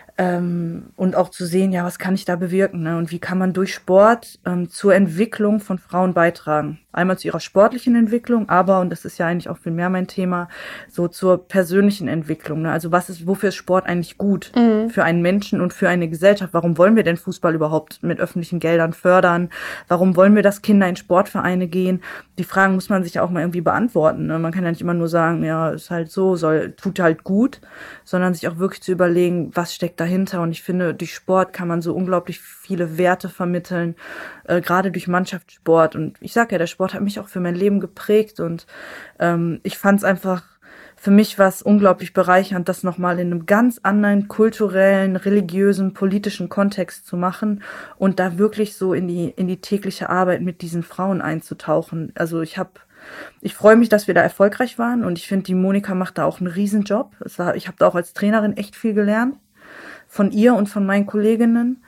und auch zu sehen, ja, was kann ich da bewirken, ne? Und wie kann man durch Sport zur Entwicklung von Frauen beitragen? Einmal zu ihrer sportlichen Entwicklung, aber, und das ist ja eigentlich auch viel mehr mein Thema, so zur persönlichen Entwicklung, ne? Also wofür ist Sport eigentlich gut für einen Menschen und für eine Gesellschaft? Warum wollen wir denn Fußball überhaupt mit öffentlichen Geldern fördern? Warum wollen wir, dass Kinder in Sportvereine gehen? Die Fragen muss man sich ja auch mal irgendwie beantworten, ne? Man kann ja nicht immer nur sagen, ja, ist halt so, tut halt gut, sondern sich auch wirklich zu überlegen, was steckt dahinter. Und ich finde, durch Sport kann man so unglaublich viele Werte vermitteln, gerade durch Mannschaftssport. Und ich sag ja, der Sport hat mich auch für mein Leben geprägt. Und ich fand es einfach, für mich war es unglaublich bereichernd, das nochmal in einem ganz anderen kulturellen, religiösen, politischen Kontext zu machen und da wirklich so in die tägliche Arbeit mit diesen Frauen einzutauchen. Also ich freue mich, dass wir da erfolgreich waren und ich finde, die Monika macht da auch einen Riesenjob. Ich habe da auch als Trainerin echt viel gelernt von ihr und von meinen Kolleginnen.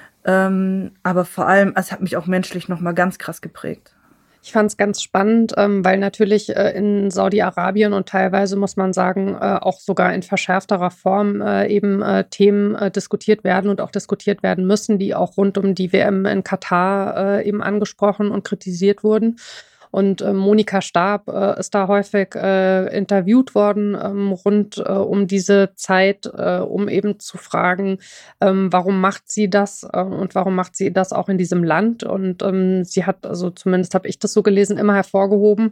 Aber vor allem, es hat mich auch menschlich nochmal ganz krass geprägt. Ich fand es ganz spannend, weil natürlich in Saudi-Arabien und teilweise, muss man sagen, auch sogar in verschärfterer Form eben Themen diskutiert werden und auch diskutiert werden müssen, die auch rund um die WM in Katar eben angesprochen und kritisiert wurden. Und Monika Stab ist da häufig interviewt worden rund um diese Zeit, um eben zu fragen, warum macht sie das und warum macht sie das auch in diesem Land? Und sie hat, also zumindest habe ich das so gelesen, immer hervorgehoben,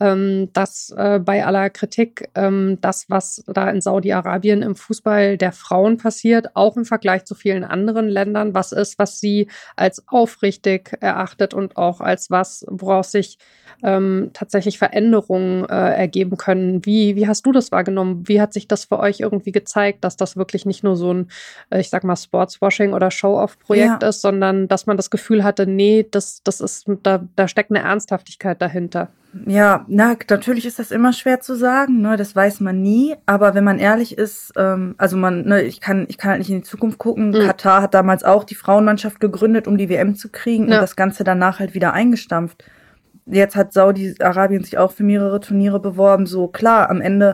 dass bei aller Kritik das, was da in Saudi-Arabien im Fußball der Frauen passiert, auch im Vergleich zu vielen anderen Ländern, was ist, was sie als aufrichtig erachtet und auch als was, woraus sich tatsächlich Veränderungen ergeben können. Wie hast du das wahrgenommen? Wie hat sich das für euch irgendwie gezeigt, dass das wirklich nicht nur so ein, ich sag mal, Sportswashing oder Show-off-Projekt ist, sondern dass man das Gefühl hatte, nee, das ist, da steckt eine Ernsthaftigkeit dahinter? Ja, natürlich ist das immer schwer zu sagen, ne, das weiß man nie, aber wenn man ehrlich ist, also ich kann halt nicht in die Zukunft gucken. Katar hat damals auch die Frauenmannschaft gegründet, um die WM zu kriegen und das Ganze danach halt wieder eingestampft. Jetzt hat Saudi-Arabien sich auch für mehrere Turniere beworben. So klar, am Ende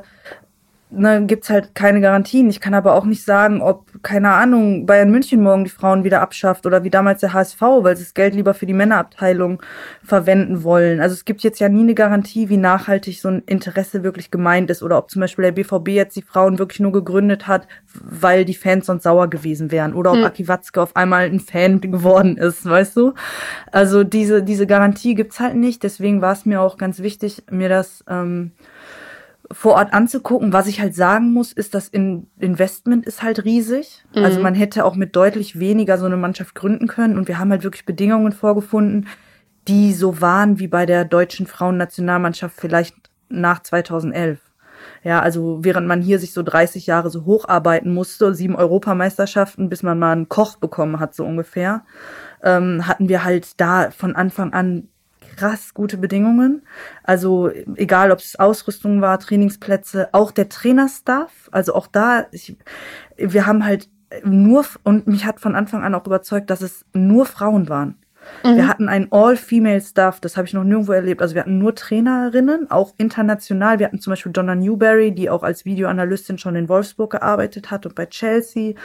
gibt's halt keine Garantien. Ich kann aber auch nicht sagen, ob, keine Ahnung, Bayern München morgen die Frauen wieder abschafft oder wie damals der HSV, weil sie das Geld lieber für die Männerabteilung verwenden wollen. Also es gibt jetzt ja nie eine Garantie, wie nachhaltig so ein Interesse wirklich gemeint ist oder ob zum Beispiel der BVB jetzt die Frauen wirklich nur gegründet hat, weil die Fans sonst sauer gewesen wären oder ob Aki Watzke auf einmal ein Fan geworden ist, weißt du? Also diese Garantie gibt's halt nicht. Deswegen war es mir auch ganz wichtig, mir das vor Ort anzugucken. Was ich halt sagen muss, ist, das Investment ist halt riesig. Also man hätte auch mit deutlich weniger so eine Mannschaft gründen können und wir haben halt wirklich Bedingungen vorgefunden, die so waren wie bei der deutschen Frauennationalmannschaft vielleicht nach 2011. Ja, also während man hier sich so 30 Jahre so hocharbeiten musste, 7 Europameisterschaften, bis man mal einen Koch bekommen hat, so ungefähr, hatten wir halt da von Anfang an krass gute Bedingungen. Also egal, ob es Ausrüstung war, Trainingsplätze, auch der Trainerstaff, also auch da, wir haben halt nur, und mich hat von Anfang an auch überzeugt, dass es nur Frauen waren. Wir hatten einen All-Female-Staff, das habe ich noch nirgendwo erlebt. Also wir hatten nur Trainerinnen, auch international. Wir hatten zum Beispiel Donna Newberry, die auch als Videoanalystin schon in Wolfsburg gearbeitet hat und bei Chelsea.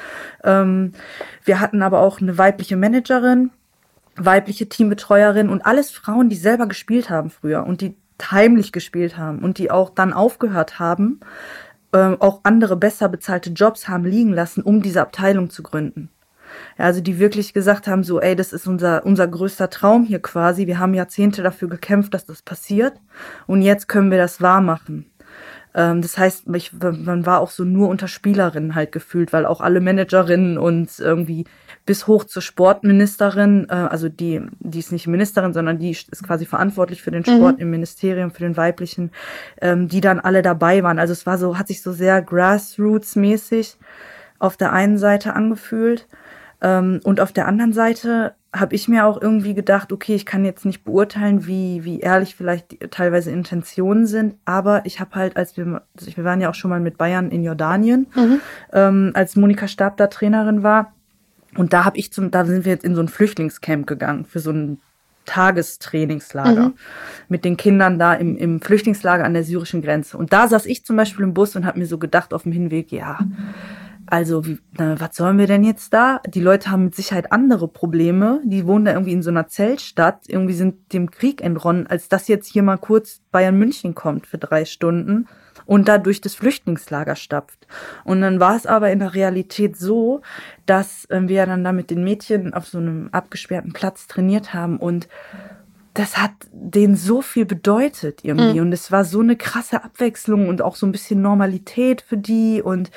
Wir hatten aber auch eine weibliche Managerin, weibliche Teambetreuerin und alles Frauen, die selber gespielt haben früher und die heimlich gespielt haben und die auch dann aufgehört haben, auch andere besser bezahlte Jobs haben liegen lassen, um diese Abteilung zu gründen. Ja, also die wirklich gesagt haben, so, ey, das ist unser größter Traum hier quasi. Wir haben Jahrzehnte dafür gekämpft, dass das passiert. Und jetzt können wir das wahr machen. Das heißt, man war auch so nur unter Spielerinnen halt gefühlt, weil auch alle Managerinnen und irgendwie bis hoch zur Sportministerin, also die ist nicht Ministerin, sondern die ist quasi verantwortlich für den Sport im Ministerium, für den weiblichen, die dann alle dabei waren. Also es war so, hat sich so sehr grassroots-mäßig auf der einen Seite angefühlt. Und auf der anderen Seite habe ich mir auch irgendwie gedacht, okay, ich kann jetzt nicht beurteilen, wie ehrlich vielleicht teilweise Intentionen sind, aber ich habe halt, wir waren ja auch schon mal mit Bayern in Jordanien, als Monika Stab da Trainerin war, und da sind wir jetzt in so ein Flüchtlingscamp gegangen für so ein Tagestrainingslager mit den Kindern da im Flüchtlingslager an der syrischen Grenze. Und da saß ich zum Beispiel im Bus und habe mir so gedacht auf dem Hinweg, ja, also, was sollen wir denn jetzt da? Die Leute haben mit Sicherheit andere Probleme. Die wohnen da irgendwie in so einer Zeltstadt. Irgendwie sind dem Krieg entronnen, als dass jetzt hier mal kurz Bayern München kommt für 3 Stunden und da durch das Flüchtlingslager stapft. Und dann war es aber in der Realität so, dass wir dann da mit den Mädchen auf so einem abgesperrten Platz trainiert haben und das hat denen so viel bedeutet irgendwie. Und es war so eine krasse Abwechslung und auch so ein bisschen Normalität für die. Und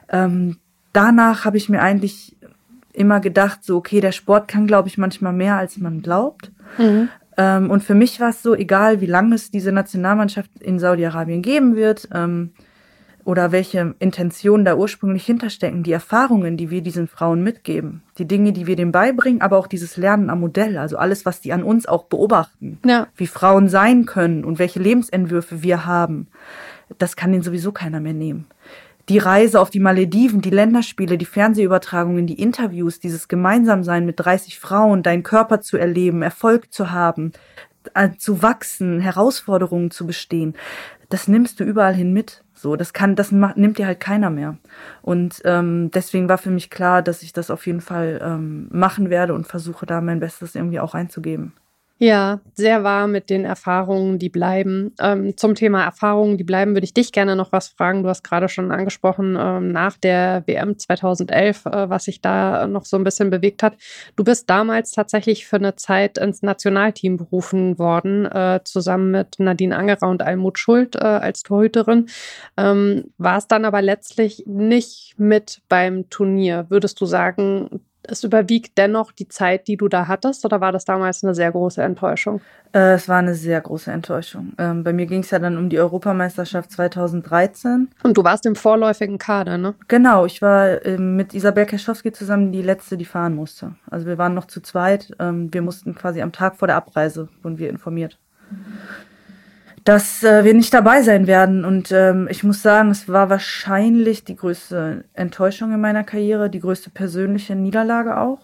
danach habe ich mir eigentlich immer gedacht, so okay, der Sport kann, glaube ich, manchmal mehr, als man glaubt. Und für mich war es so, egal wie lange es diese Nationalmannschaft in Saudi-Arabien geben wird, oder welche Intentionen da ursprünglich hinterstecken, die Erfahrungen, die wir diesen Frauen mitgeben, die Dinge, die wir denen beibringen, aber auch dieses Lernen am Modell, also alles, was die an uns auch beobachten, wie Frauen sein können und welche Lebensentwürfe wir haben, das kann denen sowieso keiner mehr nehmen. Die Reise auf die Malediven, die Länderspiele, die Fernsehübertragungen, die Interviews, dieses Gemeinsamsein mit 30 Frauen, deinen Körper zu erleben, Erfolg zu haben, zu wachsen, Herausforderungen zu bestehen, das nimmst du überall hin mit. So, das nimmt dir halt keiner mehr. Und deswegen war für mich klar, dass ich das auf jeden Fall machen werde und versuche da mein Bestes irgendwie auch einzugeben. Ja, sehr wahr mit den Erfahrungen, die bleiben. Zum Thema Erfahrungen, die bleiben, würde ich dich gerne noch was fragen. Du hast gerade schon angesprochen, nach der WM 2011, was sich da noch so ein bisschen bewegt hat. Du bist damals tatsächlich für eine Zeit ins Nationalteam berufen worden, zusammen mit Nadine Angerer und Almut Schuld als Torhüterin. Warst dann aber letztlich nicht mit beim Turnier. Würdest du sagen, es überwiegt dennoch die Zeit, die du da hattest, oder war das damals eine sehr große Enttäuschung? Es war eine sehr große Enttäuschung. Bei mir ging es ja dann um die Europameisterschaft 2013. Und du warst im vorläufigen Kader, ne? Genau, ich war mit Isabel Kerschowski zusammen die Letzte, die fahren musste. Also wir waren noch zu zweit. Wir mussten quasi am Tag vor der Abreise, wurden wir informiert, dass wir nicht dabei sein werden. Und ich muss sagen, es war wahrscheinlich die größte Enttäuschung in meiner Karriere, die größte persönliche Niederlage auch.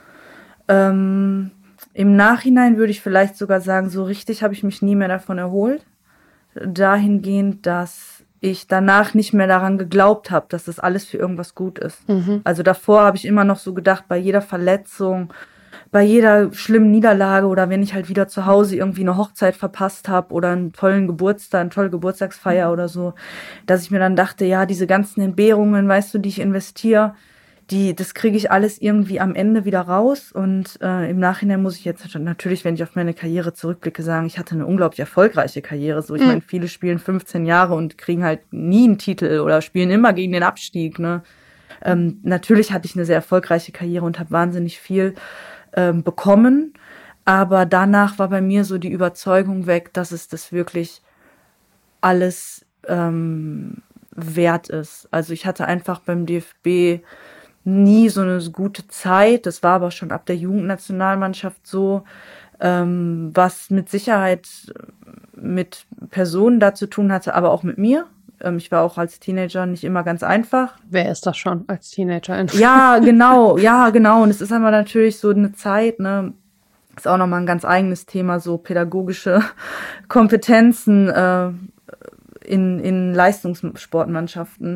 Im Nachhinein würde ich vielleicht sogar sagen, so richtig habe ich mich nie mehr davon erholt. Dahingehend, dass ich danach nicht mehr daran geglaubt habe, dass das alles für irgendwas gut ist. Also davor habe ich immer noch so gedacht, bei jeder Verletzung, bei jeder schlimmen Niederlage oder wenn ich halt wieder zu Hause irgendwie eine Hochzeit verpasst habe oder einen tollen Geburtstag, eine tolle Geburtstagsfeier oder so, dass ich mir dann dachte, ja, diese ganzen Entbehrungen, weißt du, die ich investiere, das kriege ich alles irgendwie am Ende wieder raus. Und im Nachhinein muss ich jetzt natürlich, wenn ich auf meine Karriere zurückblicke, sagen, ich hatte eine unglaublich erfolgreiche Karriere. So, ich meine, viele spielen 15 Jahre und kriegen halt nie einen Titel oder spielen immer gegen den Abstieg, ne? Natürlich hatte ich eine sehr erfolgreiche Karriere und habe wahnsinnig viel bekommen, Aber danach war bei mir so die Überzeugung weg, dass es das wirklich alles wert ist. Also ich hatte einfach beim DFB nie so eine gute Zeit. Das war aber schon ab der Jugendnationalmannschaft so, was mit Sicherheit mit Personen da zu tun hatte, aber auch mit mir. Ich war auch als Teenager nicht immer ganz einfach. Wer ist das schon als Teenager? Ja, genau. Und es ist aber natürlich so eine Zeit, ne, ist auch nochmal ein ganz eigenes Thema, so pädagogische Kompetenzen in Leistungssportmannschaften.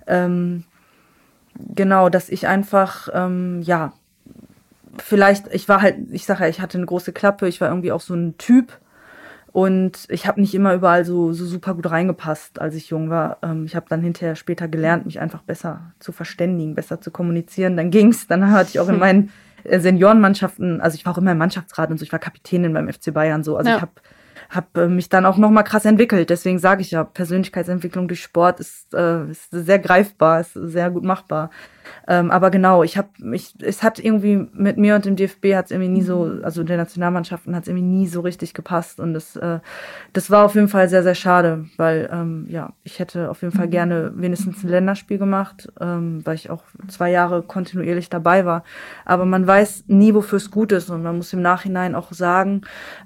Genau, dass ich einfach, vielleicht, ich sage ja, ich hatte eine große Klappe, ich war irgendwie auch so ein Typ und ich habe nicht immer überall so super gut reingepasst, als ich jung war. Ich habe dann hinterher später gelernt, mich einfach besser zu verständigen, besser zu kommunizieren. Dann hatte ich auch in meinen Seniorenmannschaften, also ich war auch immer im Mannschaftsrat und so, ich war Kapitänin beim FC Bayern so, also ich habe mich dann auch noch mal krass entwickelt. Deswegen sage ich ja, Persönlichkeitsentwicklung durch Sport ist sehr greifbar, ist sehr gut machbar. Aber genau, es hat irgendwie mit mir und dem DFB hat es irgendwie nie so, also der Nationalmannschaften hat es irgendwie nie so richtig gepasst und das war auf jeden Fall sehr, sehr schade, weil ich hätte auf jeden Fall gerne wenigstens ein Länderspiel gemacht, weil ich auch 2 Jahre kontinuierlich dabei war. Aber man weiß nie, wofür es gut ist und man muss im Nachhinein auch sagen,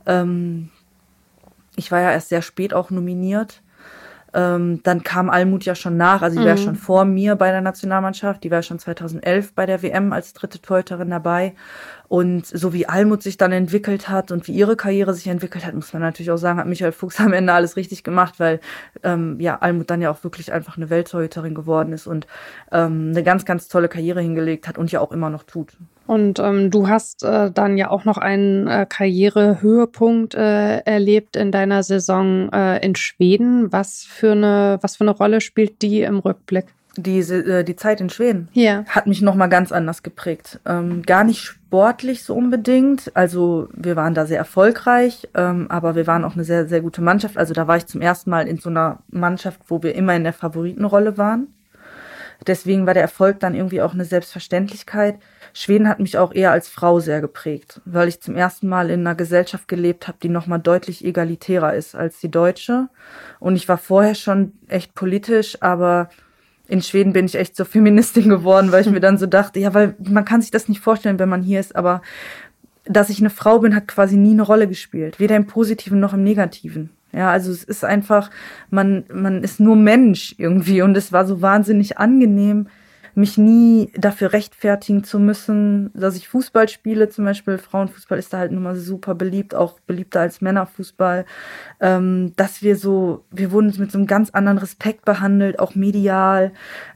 ich war ja erst sehr spät auch nominiert. Dann kam Almut ja schon nach, also die war schon vor mir bei der Nationalmannschaft, die war schon 2011 bei der WM als dritte Torhüterin dabei. Und so wie Almut sich dann entwickelt hat und wie ihre Karriere sich entwickelt hat, muss man natürlich auch sagen, hat Michael Fuchs am Ende alles richtig gemacht, weil Almut dann ja auch wirklich einfach eine Welttorhüterin geworden ist und eine ganz, ganz tolle Karriere hingelegt hat und ja auch immer noch tut. Und du hast dann ja auch noch einen Karrierehöhepunkt erlebt in deiner Saison in Schweden. Was für eine Rolle spielt die im Rückblick? Die Zeit in Schweden hat mich nochmal ganz anders geprägt. Gar nicht sportlich so unbedingt. Also wir waren da sehr erfolgreich, aber wir waren auch eine sehr, sehr gute Mannschaft. Also da war ich zum ersten Mal in so einer Mannschaft, wo wir immer in der Favoritenrolle waren. Deswegen war der Erfolg dann irgendwie auch eine Selbstverständlichkeit. Schweden hat mich auch eher als Frau sehr geprägt, weil ich zum ersten Mal in einer Gesellschaft gelebt habe, die nochmal deutlich egalitärer ist als die deutsche. Und ich war vorher schon echt politisch, aber in Schweden bin ich echt zur Feministin geworden, weil ich mir dann so dachte, ja, weil man kann sich das nicht vorstellen, wenn man hier ist, aber dass ich eine Frau bin, hat quasi nie eine Rolle gespielt, weder im Positiven noch im Negativen. Ja, also es ist einfach, man ist nur Mensch irgendwie und es war so wahnsinnig angenehm, mich nie dafür rechtfertigen zu müssen, dass ich Fußball spiele, zum Beispiel Frauenfußball ist da halt nun mal super beliebt, auch beliebter als Männerfußball, dass wir wurden mit so einem ganz anderen Respekt behandelt, auch medial,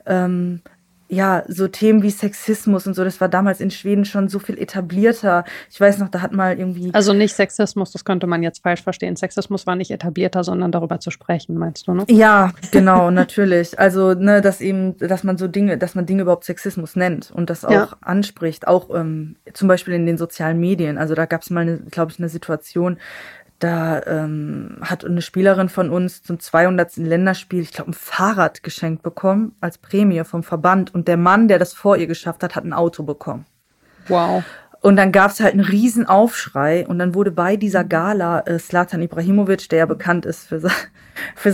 so Themen wie Sexismus und so, das war damals in Schweden schon so viel etablierter. Ich weiß noch, da hat mal irgendwie... Also nicht Sexismus, das könnte man jetzt falsch verstehen. Sexismus war nicht etablierter, sondern darüber zu sprechen, meinst du, ne? Ja, genau, natürlich. Also, ne, dass man Dinge überhaupt Sexismus nennt und das auch anspricht, auch zum Beispiel in den sozialen Medien. Also da gab es mal, glaube ich, eine Situation, da hat eine Spielerin von uns zum 200. Länderspiel, ich glaube, ein Fahrrad geschenkt bekommen als Prämie vom Verband. Und der Mann, der das vor ihr geschafft hat, hat ein Auto bekommen. Wow. Und dann gab es halt einen riesen Aufschrei. Und dann wurde bei dieser Gala Zlatan Ibrahimovic, der ja bekannt ist für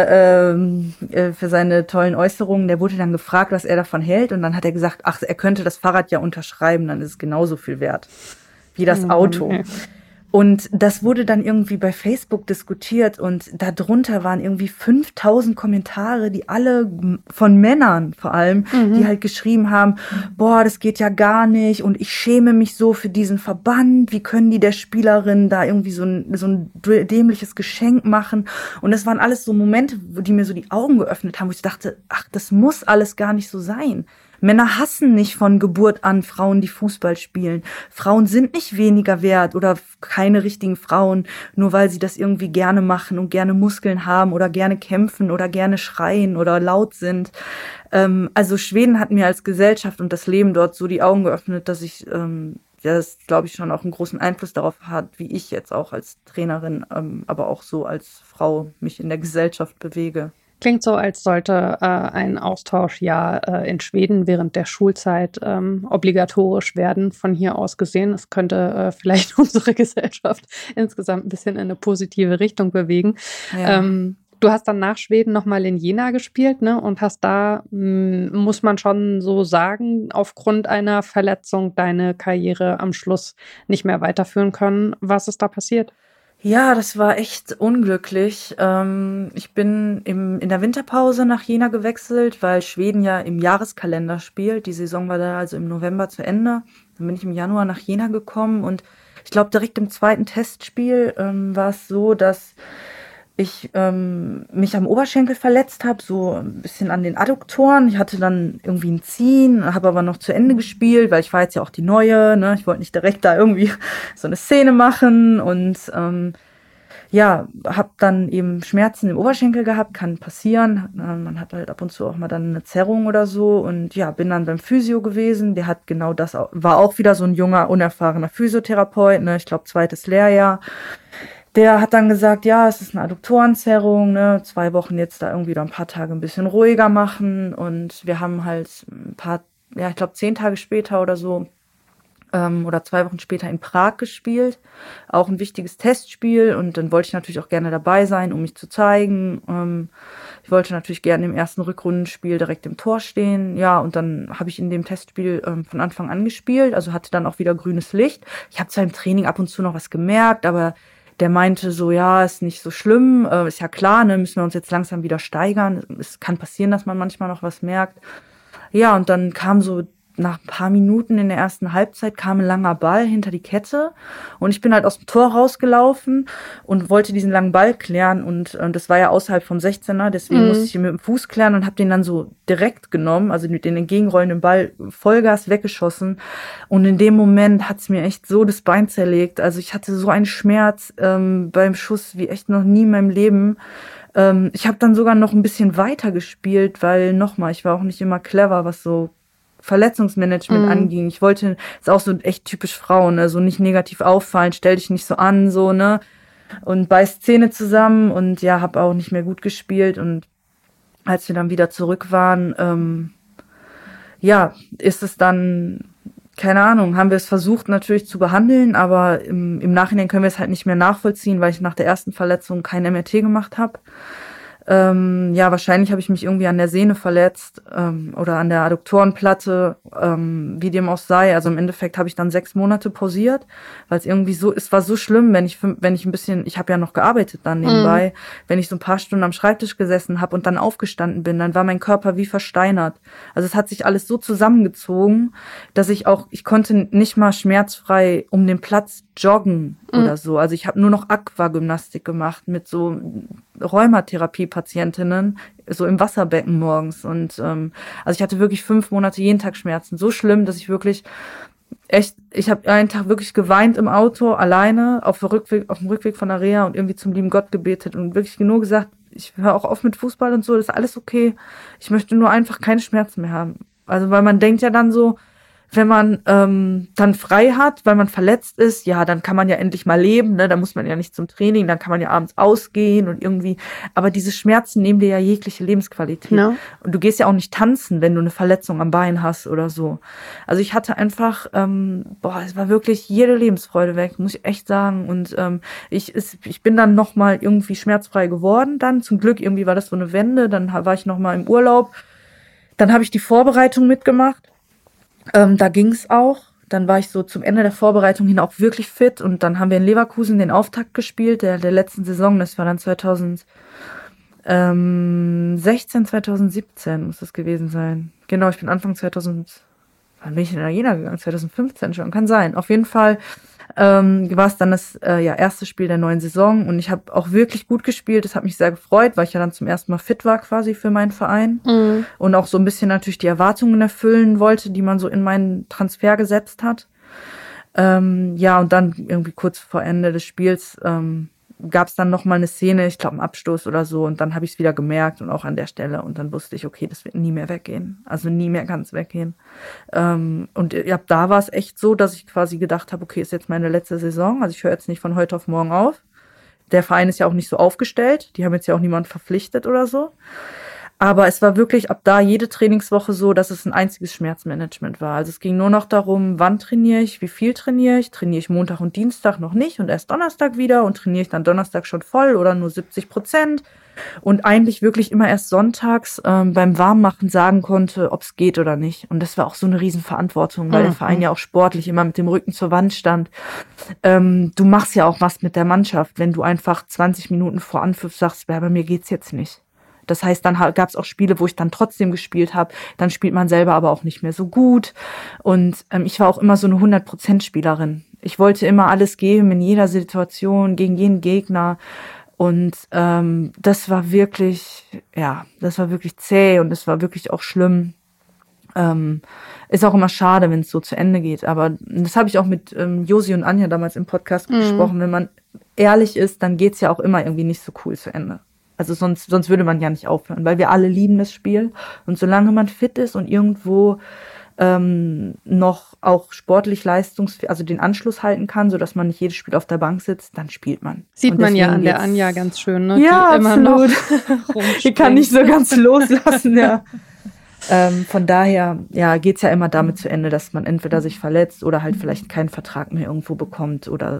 seine tollen Äußerungen, der wurde dann gefragt, was er davon hält. Und dann hat er gesagt, ach, er könnte das Fahrrad ja unterschreiben, dann ist es genauso viel wert wie das Auto. Okay. Und das wurde dann irgendwie bei Facebook diskutiert und darunter waren irgendwie 5000 Kommentare, die alle von Männern vor allem, die halt geschrieben haben, boah, das geht ja gar nicht und ich schäme mich so für diesen Verband, wie können die der Spielerin da irgendwie so ein dämliches Geschenk machen? Und das waren alles so Momente, die mir so die Augen geöffnet haben, wo ich dachte, ach, das muss alles gar nicht so sein. Männer hassen nicht von Geburt an Frauen, die Fußball spielen. Frauen sind nicht weniger wert oder keine richtigen Frauen, nur weil sie das irgendwie gerne machen und gerne Muskeln haben oder gerne kämpfen oder gerne schreien oder laut sind. Also Schweden hat mir als Gesellschaft und das Leben dort so die Augen geöffnet, dass ich das, glaube ich, schon auch einen großen Einfluss darauf hat, wie ich jetzt auch als Trainerin, aber auch so als Frau mich in der Gesellschaft bewege. Klingt so, als sollte ein Austausch in Schweden während der Schulzeit obligatorisch werden, von hier aus gesehen. Es könnte vielleicht unsere Gesellschaft insgesamt ein bisschen in eine positive Richtung bewegen. Ja. Du hast dann nach Schweden nochmal in Jena gespielt, ne? Und hast da, muss man schon so sagen, aufgrund einer Verletzung deine Karriere am Schluss nicht mehr weiterführen können. Was ist da passiert? Ja, das war echt unglücklich. Ich bin in der Winterpause nach Jena gewechselt, weil Schweden ja im Jahreskalender spielt. Die Saison war da also im November zu Ende. Dann bin ich im Januar nach Jena gekommen und ich glaube, direkt im zweiten Testspiel war es so, dass ich mich am Oberschenkel verletzt habe, so ein bisschen an den Adduktoren. Ich hatte dann irgendwie ein Ziehen, habe aber noch zu Ende gespielt, weil ich war jetzt ja auch die Neue, ne? Ich wollte nicht direkt da irgendwie so eine Szene machen und habe dann eben Schmerzen im Oberschenkel gehabt, kann passieren. Man hat halt ab und zu auch mal dann eine Zerrung oder so und ja, bin dann beim Physio gewesen. Der hat genau das, war auch wieder so ein junger, unerfahrener Physiotherapeut, ne? Ich glaube 2. Lehrjahr. Der hat dann gesagt, ja, es ist eine Adduktorenzerrung, ne, 2 Wochen jetzt da irgendwie oder ein paar Tage ein bisschen ruhiger machen und wir haben halt ich glaube 10 Tage später oder so, oder 2 Wochen später in Prag gespielt, auch ein wichtiges Testspiel und dann wollte ich natürlich auch gerne dabei sein, um mich zu zeigen. Ich wollte natürlich gerne im ersten Rückrundenspiel direkt im Tor stehen, ja, und dann habe ich in dem Testspiel von Anfang an gespielt, also hatte dann auch wieder grünes Licht. Ich habe zwar im Training ab und zu noch was gemerkt, aber der meinte so, ja, ist nicht so schlimm, ist ja klar, ne, müssen wir uns jetzt langsam wieder steigern. Es kann passieren, dass man manchmal noch was merkt. Ja, und dann kam so nach ein paar Minuten in der ersten Halbzeit kam ein langer Ball hinter die Kette und ich bin halt aus dem Tor rausgelaufen und wollte diesen langen Ball klären und das war ja außerhalb vom 16er, deswegen musste ich ihn mit dem Fuß klären und habe den dann so direkt genommen, also mit den entgegenrollenden Ball Vollgas weggeschossen und in dem Moment hat's mir echt so das Bein zerlegt, also ich hatte so einen Schmerz beim Schuss wie echt noch nie in meinem Leben. Ich habe dann sogar noch ein bisschen weiter gespielt, weil nochmal, ich war auch nicht immer clever, was so Verletzungsmanagement anging. Ich wollte, ist auch so echt typisch Frauen, ne, so nicht negativ auffallen, stell dich nicht so an, so, ne, und beiß Zähne zusammen und ja, hab auch nicht mehr gut gespielt und als wir dann wieder zurück waren, ist es dann, keine Ahnung, haben wir es versucht natürlich zu behandeln, aber im Nachhinein können wir es halt nicht mehr nachvollziehen, weil ich nach der ersten Verletzung kein MRT gemacht habe. Wahrscheinlich habe ich mich irgendwie an der Sehne verletzt oder an der Adduktorenplatte, wie dem auch sei. Also im Endeffekt habe ich dann 6 Monate pausiert, weil es irgendwie so, es war so schlimm, wenn ich ein bisschen, ich habe ja noch gearbeitet dann nebenbei, wenn ich so ein paar Stunden am Schreibtisch gesessen habe und dann aufgestanden bin, dann war mein Körper wie versteinert. Also es hat sich alles so zusammengezogen, dass ich konnte nicht mal schmerzfrei um den Platz joggen oder so. Also ich habe nur noch Aquagymnastik gemacht mit so Rheumatherapie-Patientinnen, so im Wasserbecken morgens. Und also ich hatte wirklich 5 Monate jeden Tag Schmerzen. So schlimm, dass ich wirklich ich habe einen Tag wirklich geweint im Auto, alleine, auf dem Rückweg von der Reha und irgendwie zum lieben Gott gebetet und wirklich nur gesagt, ich höre auch auf mit Fußball und so, das ist alles okay. Ich möchte nur einfach keine Schmerzen mehr haben. Also weil man denkt ja dann so, wenn man dann frei hat, weil man verletzt ist, ja, dann kann man ja endlich mal leben, ne? Da muss man ja nicht zum Training, dann kann man ja abends ausgehen und irgendwie, aber diese Schmerzen nehmen dir ja jegliche Lebensqualität. No. Und du gehst ja auch nicht tanzen, wenn du eine Verletzung am Bein hast oder so. Also ich hatte einfach, es war wirklich jede Lebensfreude weg, muss ich echt sagen. Und ich bin dann nochmal irgendwie schmerzfrei geworden dann. Zum Glück irgendwie war das so eine Wende, dann war ich nochmal im Urlaub. Dann habe ich die Vorbereitung mitgemacht. Da ging's auch. Dann war ich so zum Ende der Vorbereitung hin auch wirklich fit. Und dann haben wir in Leverkusen den Auftakt gespielt, der letzten Saison. Das war dann 2016, 2017 muss das gewesen sein. Genau, ich bin Anfang 2000, wann bin ich in Jena gegangen? 2015 schon, kann sein. Auf jeden Fall war es dann das erste Spiel der neuen Saison. Und ich habe auch wirklich gut gespielt. Das hat mich sehr gefreut, weil ich ja dann zum ersten Mal fit war quasi für meinen Verein. Und auch so ein bisschen natürlich die Erwartungen erfüllen wollte, die man so in meinen Transfer gesetzt hat. Und dann irgendwie kurz vor Ende des Spiels gab es dann noch mal eine Szene, ich glaube einen Abstoß oder so, und dann habe ich es wieder gemerkt und auch an der Stelle und dann wusste ich, okay, das wird nie mehr weggehen, also nie mehr ganz weggehen. Da war es echt so, dass ich quasi gedacht habe, okay, ist jetzt meine letzte Saison, also ich höre jetzt nicht von heute auf morgen auf. Der Verein ist ja auch nicht so aufgestellt. Die haben jetzt ja auch niemanden verpflichtet oder so. Aber es war wirklich ab da jede Trainingswoche so, dass es ein einziges Schmerzmanagement war. Also es ging nur noch darum, wann trainiere ich, wie viel trainiere ich Montag und Dienstag noch nicht und erst Donnerstag wieder und trainiere ich dann Donnerstag schon voll oder nur 70%. Und eigentlich wirklich immer erst sonntags beim Warmmachen sagen konnte, ob es geht oder nicht. Und das war auch so eine Riesenverantwortung, weil der Verein ja auch sportlich immer mit dem Rücken zur Wand stand. Du machst ja auch was mit der Mannschaft, wenn du einfach 20 Minuten vor Anpfiff sagst, bei mir geht's jetzt nicht. Das heißt, dann gab es auch Spiele, wo ich dann trotzdem gespielt habe. Dann spielt man selber aber auch nicht mehr so gut. Und ich war auch immer so eine 100%-Spielerin. Ich wollte immer alles geben in jeder Situation, gegen jeden Gegner. Und das war wirklich zäh und es war wirklich auch schlimm. Ist auch immer schade, wenn es so zu Ende geht. Aber das habe ich auch mit Josi und Anja damals im Podcast gesprochen. Wenn man ehrlich ist, dann geht's ja auch immer irgendwie nicht so cool zu Ende. Also sonst würde man ja nicht aufhören, weil wir alle lieben das Spiel. Und solange man fit ist und irgendwo noch auch sportlich also den Anschluss halten kann, sodass man nicht jedes Spiel auf der Bank sitzt, dann spielt man. Sieht man ja an der Anja ganz schön, ne? Ja, die immer absolut. Noch die kann nicht so ganz loslassen, ja. Von daher, ja, geht's ja immer damit zu Ende, dass man entweder sich verletzt oder halt vielleicht keinen Vertrag mehr irgendwo bekommt oder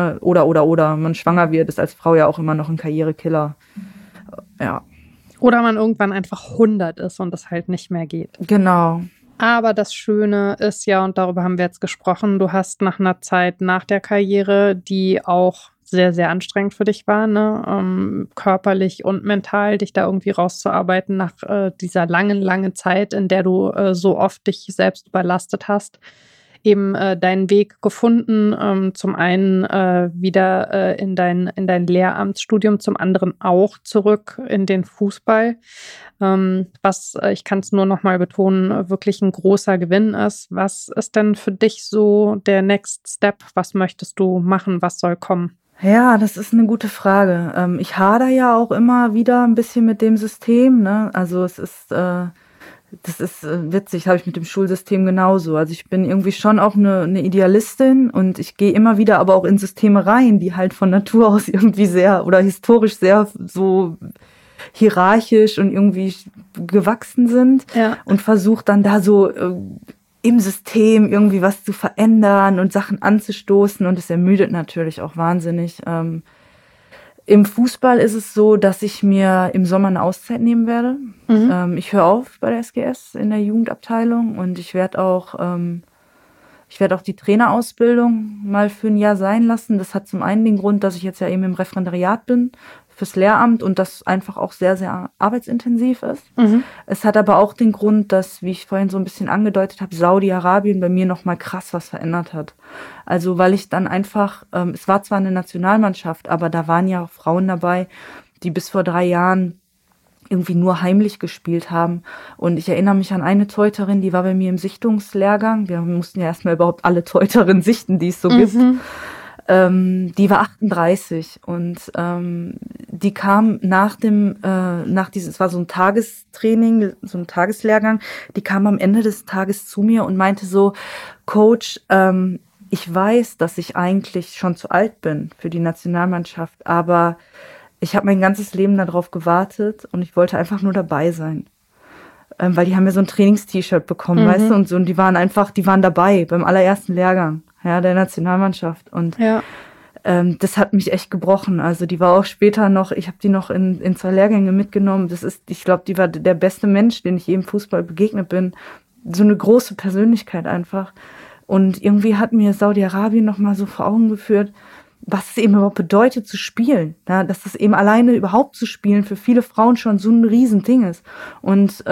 man schwanger wird, ist als Frau ja auch immer noch ein Karrierekiller. Ja. Oder man irgendwann einfach 100 ist und es halt nicht mehr geht. Genau. Aber das Schöne ist ja, und darüber haben wir jetzt gesprochen, du hast nach einer Zeit nach der Karriere, die auch sehr, sehr anstrengend für dich war, ne? Körperlich und mental, dich da irgendwie rauszuarbeiten nach dieser langen Zeit, in der du so oft dich selbst überlastet hast, eben deinen Weg gefunden, zum einen wieder in dein Lehramtsstudium, zum anderen auch zurück in den Fußball, was, ich kann es nur noch mal betonen, wirklich ein großer Gewinn ist. Was ist denn für dich so der Next Step? Was möchtest du machen? Was soll kommen? Ja, das ist eine gute Frage. Ich hader ja auch immer wieder ein bisschen mit dem System, ne? Also es ist das ist witzig, habe ich mit dem Schulsystem genauso. Also ich bin irgendwie schon auch eine Idealistin und ich gehe immer wieder aber auch in Systeme rein, die halt von Natur aus irgendwie sehr oder historisch sehr so hierarchisch und irgendwie gewachsen sind, ja. Und versuche dann da so im System irgendwie was zu verändern und Sachen anzustoßen und es ermüdet natürlich auch wahnsinnig. Im Fußball ist es so, dass ich mir im Sommer eine Auszeit nehmen werde. Ich höre auf bei der SGS in der Jugendabteilung und ich werde auch die Trainerausbildung mal für ein Jahr sein lassen. Das hat zum einen den Grund, dass ich jetzt ja eben im Referendariat bin fürs Lehramt und das einfach auch sehr, sehr arbeitsintensiv ist. Es hat aber auch den Grund, dass, wie ich vorhin so ein bisschen angedeutet habe, Saudi-Arabien bei mir nochmal krass was verändert hat. Also weil ich dann einfach, es war zwar eine Nationalmannschaft, aber da waren ja auch Frauen dabei, die bis vor 3 Jahren irgendwie nur heimlich gespielt haben. Und ich erinnere mich an eine Teuterin, die war bei mir im Sichtungslehrgang. Wir mussten ja erstmal überhaupt alle Teuterinnen sichten, die es so gibt. Die war 38 und die kam es war so ein Tagestraining, so ein Tageslehrgang, die kam am Ende des Tages zu mir und meinte so, Coach, ich weiß, dass ich eigentlich schon zu alt bin für die Nationalmannschaft, aber ich habe mein ganzes Leben darauf gewartet und ich wollte einfach nur dabei sein. Weil die haben ja so ein Trainings-T-Shirt bekommen, weißt du, und so, und die waren dabei beim allerersten Lehrgang, ja, der Nationalmannschaft. Und ja. Das hat mich echt gebrochen. Also die war auch später noch, ich habe die noch in 2 Lehrgänge mitgenommen. Ich glaube, die war der beste Mensch, den ich je im Fußball begegnet bin. So eine große Persönlichkeit einfach. Und irgendwie hat mir Saudi-Arabien noch mal so vor Augen geführt, was es eben überhaupt bedeutet zu spielen. Ja, dass das eben alleine überhaupt zu spielen für viele Frauen schon so ein Riesending ist. Und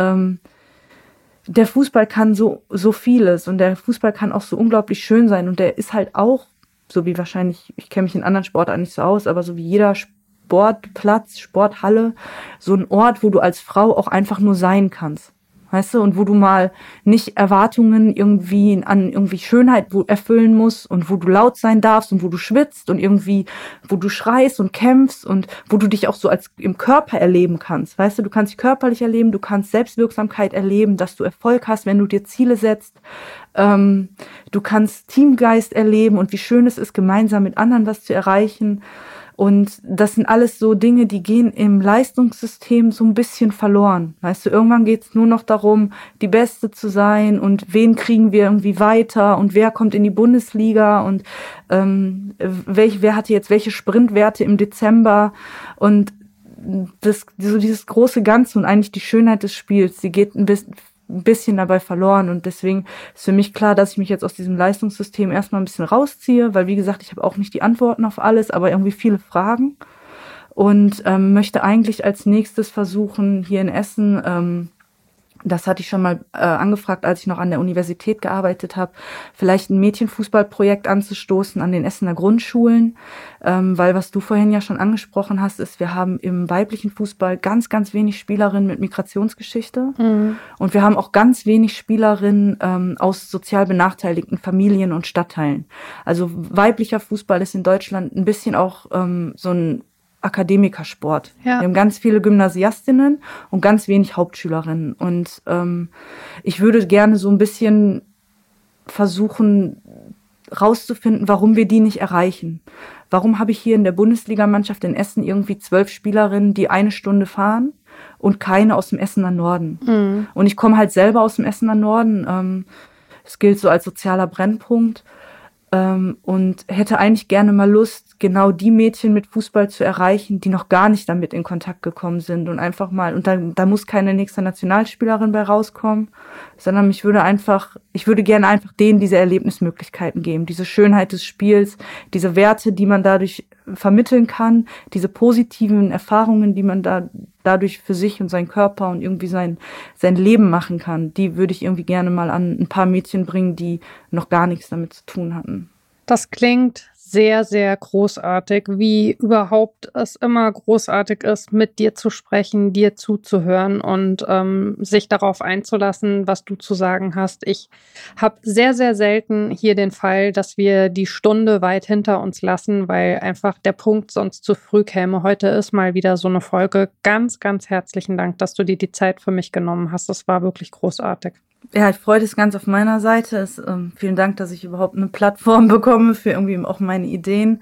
der Fußball kann so vieles und der Fußball kann auch so unglaublich schön sein und der ist halt auch, so wie wahrscheinlich, ich kenne mich in anderen Sportarten nicht so aus, aber so wie jeder Sportplatz, Sporthalle, so ein Ort, wo du als Frau auch einfach nur sein kannst. Weißt du, und wo du mal nicht Erwartungen irgendwie an irgendwie Schönheit erfüllen musst und wo du laut sein darfst und wo du schwitzt und irgendwie, wo du schreist und kämpfst und wo du dich auch so als im Körper erleben kannst. Weißt du, du kannst dich körperlich erleben, du kannst Selbstwirksamkeit erleben, dass du Erfolg hast, wenn du dir Ziele setzt. Du kannst Teamgeist erleben und wie schön es ist, gemeinsam mit anderen was zu erreichen. Und das sind alles so Dinge, die gehen im Leistungssystem so ein bisschen verloren. Weißt du, irgendwann geht es nur noch darum, die Beste zu sein und wen kriegen wir irgendwie weiter und wer kommt in die Bundesliga und wer hatte jetzt welche Sprintwerte im Dezember und dieses große Ganze und eigentlich die Schönheit des Spiels, die geht ein bisschen dabei verloren und deswegen ist für mich klar, dass ich mich jetzt aus diesem Leistungssystem erstmal ein bisschen rausziehe, weil wie gesagt, ich habe auch nicht die Antworten auf alles, aber irgendwie viele Fragen und möchte eigentlich als nächstes versuchen, hier in Essen, das hatte ich schon mal angefragt, als ich noch an der Universität gearbeitet habe, vielleicht ein Mädchenfußballprojekt anzustoßen an den Essener Grundschulen, weil was du vorhin ja schon angesprochen hast, ist, wir haben im weiblichen Fußball ganz, ganz wenig Spielerinnen mit Migrationsgeschichte und wir haben auch ganz wenig Spielerinnen aus sozial benachteiligten Familien und Stadtteilen. Also weiblicher Fußball ist in Deutschland ein bisschen auch so ein Akademikersport. Ja. Wir haben ganz viele Gymnasiastinnen und ganz wenig Hauptschülerinnen. Und ich würde gerne so ein bisschen versuchen, rauszufinden, warum wir die nicht erreichen. Warum habe ich hier in der Bundesligamannschaft in Essen irgendwie 12 Spielerinnen, die 1 Stunde fahren und keine aus dem Essener Norden? Und ich komme halt selber aus dem Essener Norden. Es gilt so als sozialer Brennpunkt. Und hätte eigentlich gerne mal Lust, genau die Mädchen mit Fußball zu erreichen, die noch gar nicht damit in Kontakt gekommen sind und einfach mal, und da muss keine nächste Nationalspielerin bei rauskommen, sondern ich würde gerne einfach denen diese Erlebnismöglichkeiten geben, diese Schönheit des Spiels, diese Werte, die man dadurch vermitteln kann, diese positiven Erfahrungen, die man dadurch für sich und seinen Körper und irgendwie sein Leben machen kann, die würde ich irgendwie gerne mal an ein paar Mädchen bringen, die noch gar nichts damit zu tun hatten. Das klingt sehr, sehr großartig, wie überhaupt es immer großartig ist, mit dir zu sprechen, dir zuzuhören und sich darauf einzulassen, was du zu sagen hast. Ich habe sehr, sehr selten hier den Fall, dass wir die Stunde weit hinter uns lassen, weil einfach der Punkt sonst zu früh käme. Heute ist mal wieder so eine Folge. Ganz, ganz herzlichen Dank, dass du dir die Zeit für mich genommen hast. Das war wirklich großartig. Ja, ich freue mich ganz auf meiner Seite. Vielen Dank, dass ich überhaupt eine Plattform bekomme für irgendwie auch meine Ideen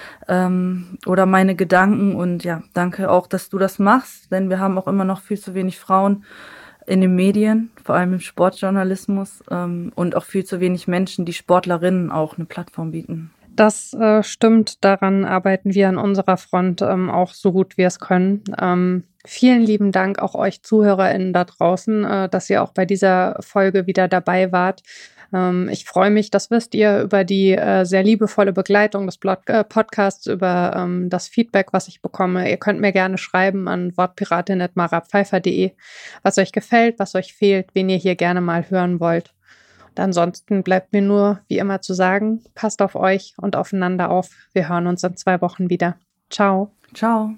oder meine Gedanken. Und ja, danke auch, dass du das machst, denn wir haben auch immer noch viel zu wenig Frauen in den Medien, vor allem im Sportjournalismus und auch viel zu wenig Menschen, die Sportlerinnen auch eine Plattform bieten. Das stimmt, daran arbeiten wir an unserer Front auch so gut wir es können. Vielen lieben Dank auch euch ZuhörerInnen da draußen, dass ihr auch bei dieser Folge wieder dabei wart. Ich freue mich, das wisst ihr, über die sehr liebevolle Begleitung des Podcasts, über das Feedback, was ich bekomme. Ihr könnt mir gerne schreiben an wortpiratin@marapfeifer.de, was euch gefällt, was euch fehlt, wen ihr hier gerne mal hören wollt. Und ansonsten bleibt mir nur, wie immer, zu sagen, passt auf euch und aufeinander auf. Wir hören uns in 2 Wochen wieder. Ciao. Ciao.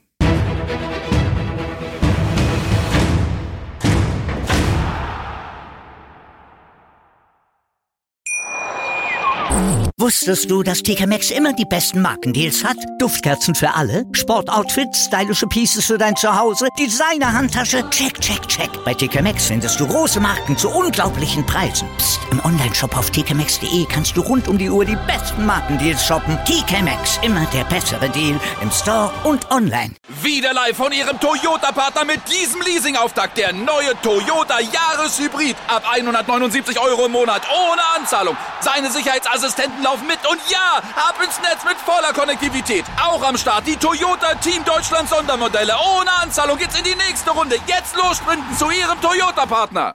Wusstest du, dass TK Maxx immer die besten Markendeals hat? Duftkerzen für alle, Sportoutfits, stylische Pieces für dein Zuhause, Designer-Handtasche, check, check, check. Bei TK Maxx findest du große Marken zu unglaublichen Preisen. Psst. Im Onlineshop auf tkmaxx.de kannst du rund um die Uhr die besten Markendeals shoppen. TK Maxx, immer der bessere Deal im Store und online. Wieder live von ihrem Toyota-Partner mit diesem Leasing-Auftakt. Der neue Toyota Jahreshybrid. Ab 179 € im Monat ohne Anzahlung. Seine Sicherheitsassistenten laufen mit und ja, ab ins Netz mit voller Konnektivität. Auch am Start die Toyota Team Deutschland Sondermodelle. Ohne Anzahlung geht's in die nächste Runde. Jetzt los sprinten zu ihrem Toyota-Partner.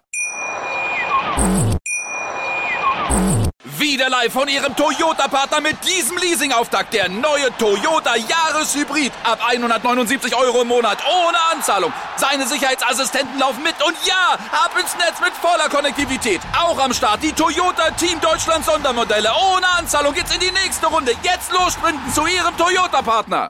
Wieder live von ihrem Toyota-Partner mit diesem Leasing-Auftakt. Der neue Toyota Jahreshybrid. Ab 179 € im Monat ohne Anzahlung. Seine Sicherheitsassistenten laufen mit und ja, ab ins Netz mit voller Konnektivität. Auch am Start die Toyota Team Deutschland Sondermodelle. Ohne Anzahlung geht's in die nächste Runde. Jetzt los sprinten zu ihrem Toyota-Partner.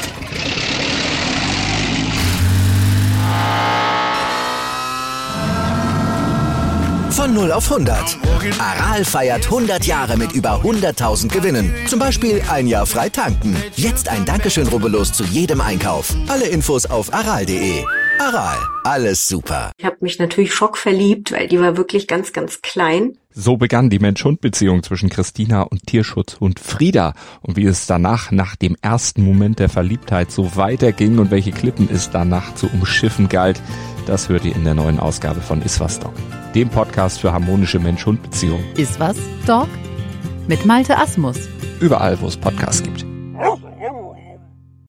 Von 0 auf 100. Aral feiert 100 Jahre mit über 100.000 Gewinnen. Zum Beispiel 1 Jahr frei tanken. Jetzt ein Dankeschön, rubbellos zu jedem Einkauf. Alle Infos auf aral.de. Aral, alles super. Ich habe mich natürlich schockverliebt, weil die war wirklich ganz, ganz klein. So begann die Mensch-Hund-Beziehung zwischen Christina und Tierschutzhund Frieda. Und wie es danach, nach dem ersten Moment der Verliebtheit, so weiterging und welche Klippen es danach zu umschiffen galt, das hört ihr in der neuen Ausgabe von Iswas Dog, dem Podcast für harmonische Mensch-Hund-Beziehungen. Iswas Dog mit Malte Asmus. Überall, wo es Podcasts gibt.